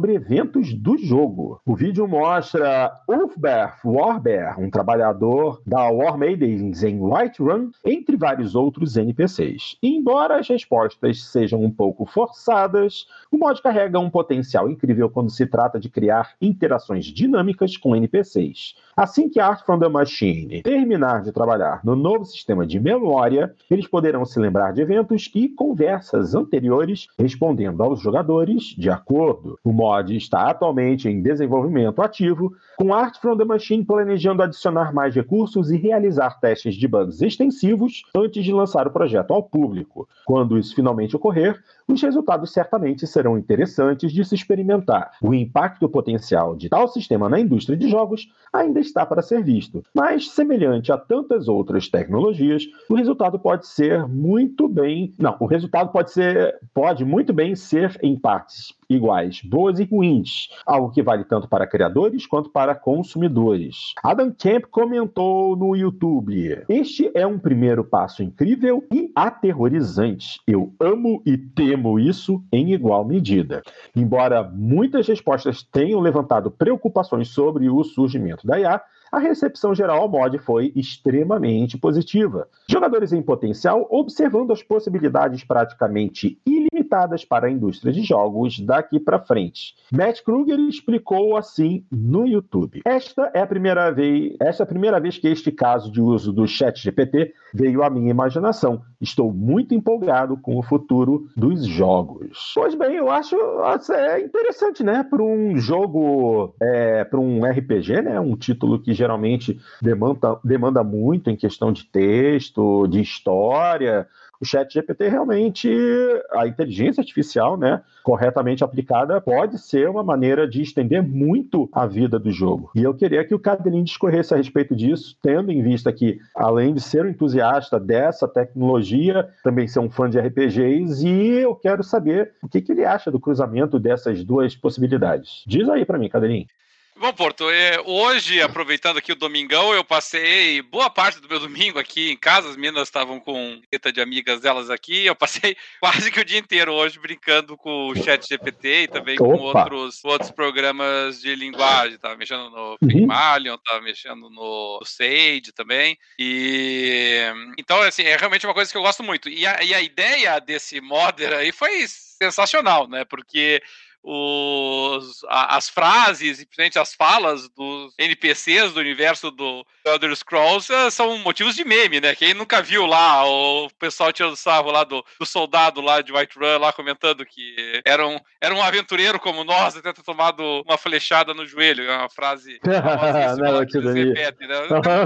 sobre eventos do jogo. O vídeo mostra Ulfbeth Warbear, um trabalhador da War Maidens em Whiterun, entre vários outros NPCs. E embora as respostas sejam um pouco forçadas, o mod carrega um potencial incrível quando se trata de criar interações dinâmicas com NPCs. Assim que a Art from the Machine terminar de trabalhar no novo sistema de memória, eles poderão se lembrar de eventos e conversas anteriores, respondendo aos jogadores de acordo. O mod está atualmente em desenvolvimento ativo, com Art from the Machine planejando adicionar mais recursos e realizar testes de bugs extensivos antes de lançar o projeto ao público. Quando isso finalmente ocorrer, os resultados certamente serão interessantes de se experimentar. O impacto potencial de tal sistema na indústria de jogos ainda está para ser visto, mas semelhante a tantas outras tecnologias, o resultado pode muito bem ser em partes iguais, boas e ruins, algo que vale tanto para criadores quanto para consumidores. Adam Camp comentou no YouTube: "Este é um primeiro passo incrível e aterrorizante. Eu amo e temo isso em igual medida." Embora muitas respostas tenham levantado preocupações sobre o surgimento da IA, a recepção geral ao mod foi extremamente positiva. Jogadores em potencial observando as possibilidades praticamente ilimitadas para a indústria de jogos daqui para frente. Matt Kruger explicou assim no YouTube: Esta é a primeira vez que este caso de uso do ChatGPT veio à minha imaginação. Estou muito empolgado com o futuro dos jogos." Pois bem, eu acho interessante, né? Para um jogo, para um RPG, né? Um título que geralmente demanda muito em questão de texto, de história. O ChatGPT realmente, a inteligência artificial, né, corretamente aplicada, pode ser uma maneira de estender muito a vida do jogo. E eu queria que o Cadelin discorresse a respeito disso, tendo em vista que, além de ser um entusiasta dessa tecnologia, também ser um fã de RPGs, e eu quero saber o que ele acha do cruzamento dessas duas possibilidades. Diz aí pra mim, Cadelin. Bom, Porto, hoje, aproveitando aqui o domingão, eu passei boa parte do meu domingo aqui em casa. As meninas estavam com treta de amigas delas aqui. Eu passei quase que o dia inteiro hoje brincando com o ChatGPT e também com outros programas de linguagem. Tava mexendo no Pygmalion, tava mexendo no Sage também. Então, assim, é realmente uma coisa que eu gosto muito. E a ideia desse modder aí foi sensacional, né? Porque as frases e principalmente as falas dos NPCs do universo do Elder Scrolls são motivos de meme, né? Quem nunca viu lá o pessoal tirando sarro lá do soldado lá de Whiterun lá comentando que era um aventureiro como nós, até ter tomado uma flechada no joelho, é uma frase famosíssima lá que eles repetem, né?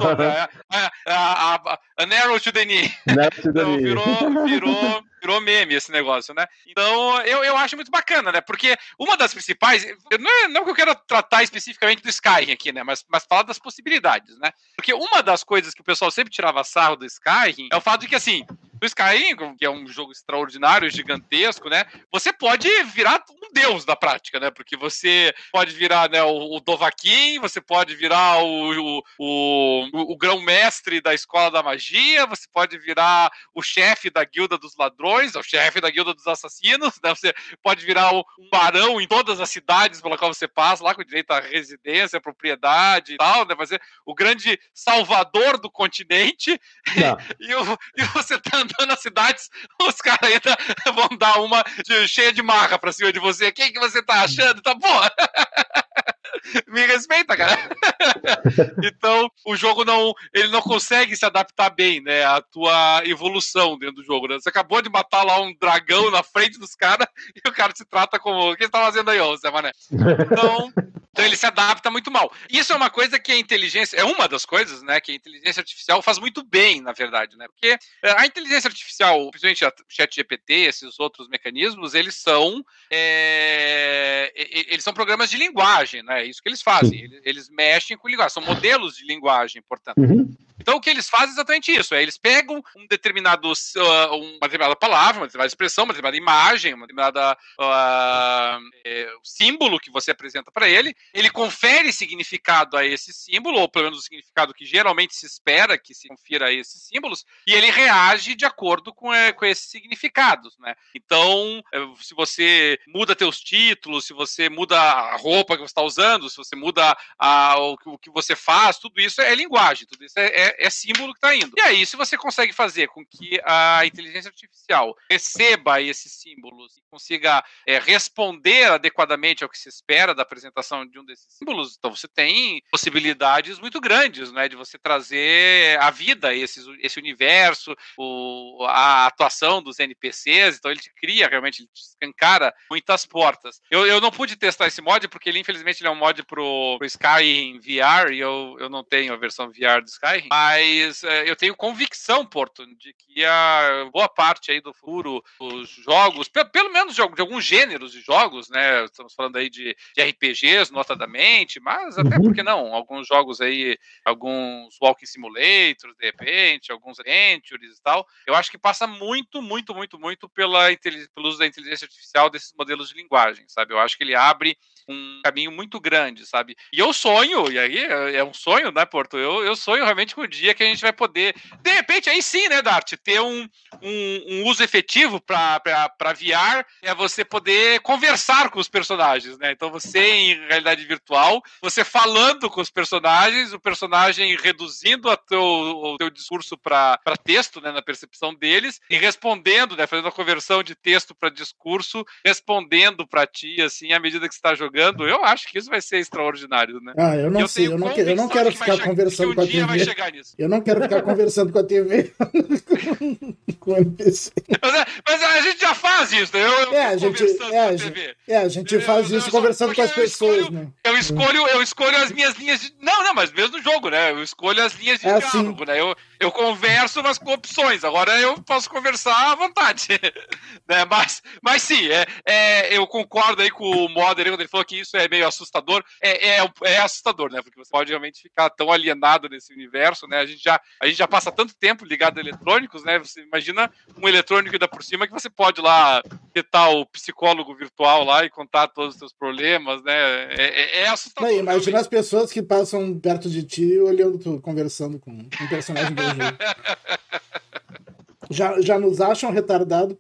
An arrow to the knee. Então, virou meme esse negócio, né? Então, eu acho muito bacana, né? Porque uma das principais, não que eu quero tratar especificamente do Skyrim aqui, né? Mas falar das possibilidades, né? Porque uma das coisas que o pessoal sempre tirava sarro do Skyrim é o fato de que, assim, no Skyrim, que é um jogo extraordinário, gigantesco, né? Você pode virar um deus na prática, né? Porque você pode virar, né, o Dovahkiin, você pode virar o grão-mestre da escola da magia, você pode virar o chefe da guilda dos ladrões, o chefe da guilda dos assassinos, né? Você pode virar um barão em todas as cidades pela qual você passa, lá com direito à residência, propriedade e tal, né? Vai ser o grande salvador do continente. E você tá andando nas cidades, os caras ainda vão dar uma cheia de marra pra cima de você. Quem que você tá achando? Tá bom. Me respeita, cara. Então, o jogo ele não consegue se adaptar bem, né, à tua evolução dentro do jogo, né? Você acabou de matar lá um dragão na frente dos caras e o cara se trata como: o que você tá fazendo aí, ô Zé Mané? Então ele se adapta muito mal. Isso é uma coisa que a inteligência, é uma das coisas, né, que a inteligência artificial faz muito bem, na verdade, né? Porque a inteligência artificial, principalmente a ChatGPT, esses outros mecanismos, eles são programas de linguagem, né? É isso que eles fazem. Eles mexem com linguagem, são modelos de linguagem, portanto. Então, o que eles fazem é exatamente isso. Eles pegam uma determinada palavra, uma determinada expressão, uma determinada imagem, uma determinada símbolo que você apresenta para ele. Ele confere significado a esse símbolo, ou pelo menos o significado que geralmente se espera que se confira a esses símbolos, e ele reage de acordo com esses significados, né? Então, se você muda teus títulos, se você muda a roupa que você está usando, se você muda o que você faz, tudo isso é linguagem, tudo isso é símbolo que está indo. E aí, se você consegue fazer com que a inteligência artificial receba esses símbolos e consiga responder adequadamente ao que se espera da apresentação de um desses símbolos, então você tem possibilidades muito grandes, né, de você trazer à vida esse universo, a atuação dos NPCs, então ele te cria, realmente, ele te escancara muitas portas. Eu não pude testar esse mod, porque ele, infelizmente, ele é um mod pro Skyrim VR, e eu não tenho a versão VR do Skyrim, mas eu tenho convicção, Porto, de que a boa parte aí do futuro dos jogos, pelo menos de alguns gêneros de jogos, né, estamos falando aí de RPGs, notadamente, mas até porque não, alguns jogos aí, alguns Walking Simulators, de repente, alguns Adventures e tal, eu acho que passa muito, muito, muito, muito pelo uso da inteligência artificial desses modelos de linguagem, sabe? Eu acho que ele abre um caminho muito grande, sabe? E eu sonho, e aí é um sonho, né, Porto? Eu sonho realmente com o dia que a gente vai poder, de repente, aí sim, né, Dart, ter um uso efetivo para VR, é você poder conversar com os personagens, né? Então você, em realidade virtual, você falando com os personagens, o personagem reduzindo o teu discurso para texto, né, na percepção deles, e respondendo, né, fazendo a conversão de texto para discurso, respondendo para ti, assim, à medida que você está jogando. Eu acho que isso vai ser extraordinário, né? Eu não sei, eu não quero ficar conversando com a TV. Eu não quero ficar conversando com a TV. Com o NPC. Mas a gente já faz isso, né? A gente faz isso conversando com as pessoas, né? Eu escolho as minhas linhas de... Não, mas mesmo no jogo, né? Eu escolho as linhas de diálogo, né? Eu converso, mas com opções. Agora eu posso conversar à vontade. Né? Mas sim, eu concordo aí com o Modder quando ele falou que isso é meio assustador. É assustador, né? Porque você pode realmente ficar tão alienado nesse universo, né? A gente já passa tanto tempo ligado a eletrônicos, né? Você imagina um eletrônico ainda por cima que você pode lá ter tal psicólogo virtual lá e contar todos os seus problemas, né? É assustador. Não, imagina as pessoas que passam perto de ti olhando tu, conversando com um personagem do jogo. Já nos acham retardados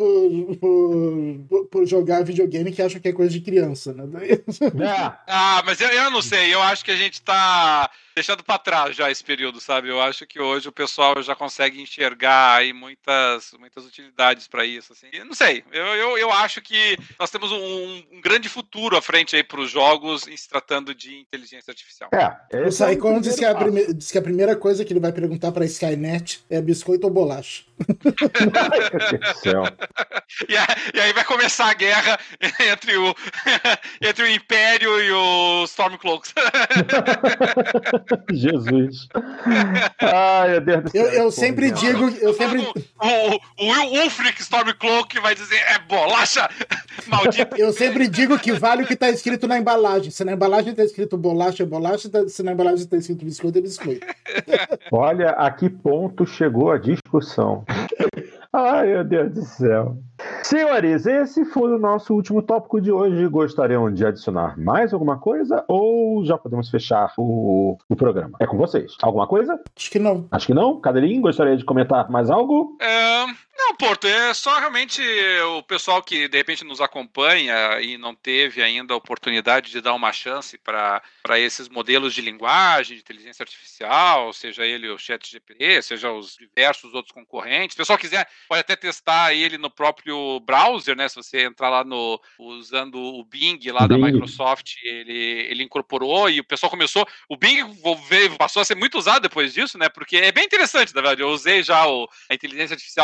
por jogar videogame que acham que é coisa de criança, né? Mas eu não sei, eu acho que a gente tá deixando pra trás já esse período, sabe? Eu acho que hoje o pessoal já consegue enxergar aí muitas utilidades pra isso, assim. Eu não sei, eu acho que nós temos um grande futuro à frente aí pros jogos em se tratando de inteligência artificial. O Saikon diz que a primeira coisa que ele vai perguntar pra Skynet é biscoito ou bolacha. Ai, meu Deus do céu. E aí vai começar a guerra entre o Império e os Stormcloaks. Jesus. Ai, meu Deus do céu. Eu sempre digo... O Ulfric Stormcloak vai dizer, bolacha, maldito. Eu sempre digo que vale o que tá escrito na embalagem. Se na embalagem tá escrito bolacha, é bolacha. Se na embalagem tá escrito biscoito, é biscoito. Olha a que ponto chegou a discussão. Ai, meu Deus do céu. Senhores, esse foi o nosso último tópico de hoje. Gostariam de adicionar mais alguma coisa ou já podemos fechar o programa? É com vocês. Alguma coisa? Acho que não. Acho que não. Cadelinho, gostaria de comentar mais algo? Não, Porto, é só realmente o pessoal que de repente nos acompanha e não teve ainda a oportunidade de dar uma chance para esses modelos de linguagem, de inteligência artificial, seja ele o ChatGPT, seja os diversos outros concorrentes. Se o pessoal quiser, pode até testar ele no próprio browser, né? Se você entrar lá usando o Bing lá da Microsoft, ele incorporou e o pessoal começou. O Bing passou a ser muito usado depois disso, né? Porque é bem interessante, na verdade. Eu usei já a inteligência artificial lá no Bing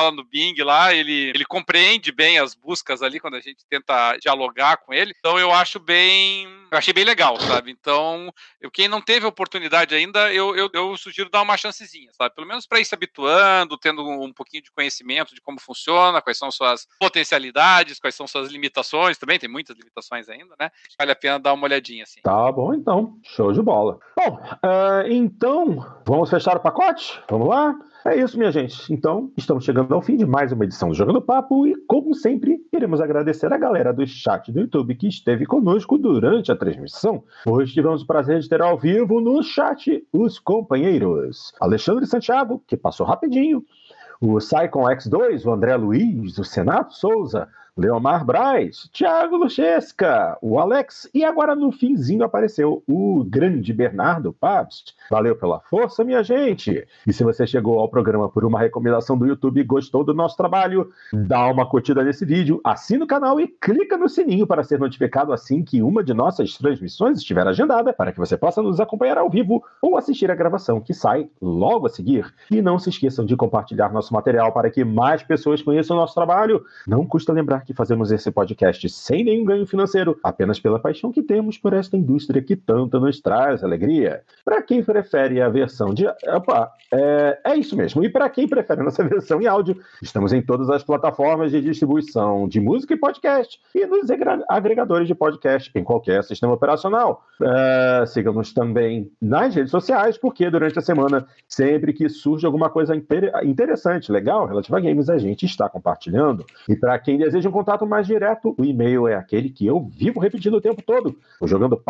King lá, ele compreende bem as buscas ali quando a gente tenta dialogar com ele. Então eu achei bem legal, sabe? Então, quem não teve oportunidade ainda, eu sugiro dar uma chancezinha, sabe? Pelo menos para ir se habituando, tendo um pouquinho de conhecimento de como funciona, quais são suas potencialidades, quais são suas limitações, também tem muitas limitações ainda, né? Vale a pena dar uma olhadinha, assim. Tá bom, então. Show de bola. Bom, então, vamos fechar o pacote? Vamos lá? É isso, minha gente. Então, estamos chegando ao fim de mais uma edição do Jogando Papo e, como sempre, queremos agradecer a galera do chat do YouTube que esteve conosco durante a transmissão. Hoje tivemos o prazer de ter ao vivo no chat os companheiros Alexandre Santiago, que passou rapidinho, o Saicon X2, o André Luiz, o Senato Souza, Leomar Braz, Thiago Luchesca, o Alex, e agora no finzinho apareceu o grande Bernardo Pabst. Valeu pela força, minha gente! E se você chegou ao programa por uma recomendação do YouTube e gostou do nosso trabalho, dá uma curtida nesse vídeo, assina o canal e clica no sininho para ser notificado assim que uma de nossas transmissões estiver agendada, para que você possa nos acompanhar ao vivo ou assistir a gravação que sai logo a seguir. E não se esqueçam de compartilhar nosso material para que mais pessoas conheçam o nosso trabalho. Não custa lembrar que fazemos esse podcast sem nenhum ganho financeiro, apenas pela paixão que temos por esta indústria que tanto nos traz alegria. Para quem prefere a versão de... é isso mesmo. E para quem prefere a nossa versão em áudio, estamos em todas as plataformas de distribuição de música e podcast e nos agregadores de podcast em qualquer sistema operacional. Sigam-nos também nas redes sociais, porque durante a semana, sempre que surge alguma coisa interessante, legal, relativa a games, a gente está compartilhando. E para quem deseja um contato mais direto, o e-mail é aquele que eu vivo repetindo o tempo todo, o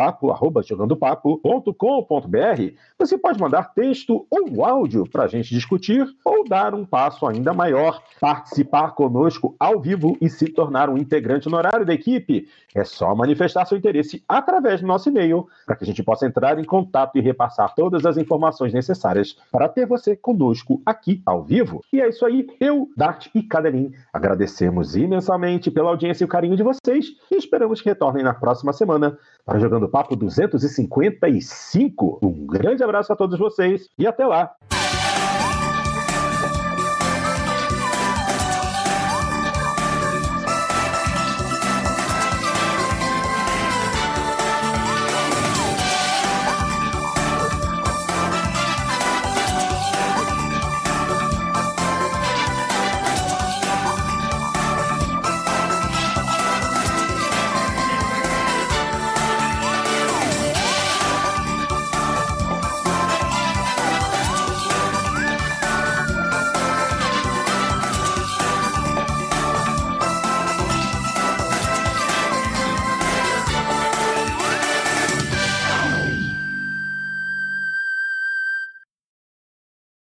jogandopapo@jogandopapo.com.br. Você pode mandar texto ou áudio para a gente discutir ou dar um passo ainda maior, participar conosco ao vivo e se tornar um integrante no horário da equipe. É só manifestar seu interesse através do nosso e-mail para que a gente possa entrar em contato e repassar todas as informações necessárias para ter você conosco aqui ao vivo. E é isso aí, eu, Dart e Cadelin agradecemos imensamente pela audiência e o carinho de vocês e esperamos que retornem na próxima semana para Jogando Papo 255. Um grande abraço a todos vocês e até lá!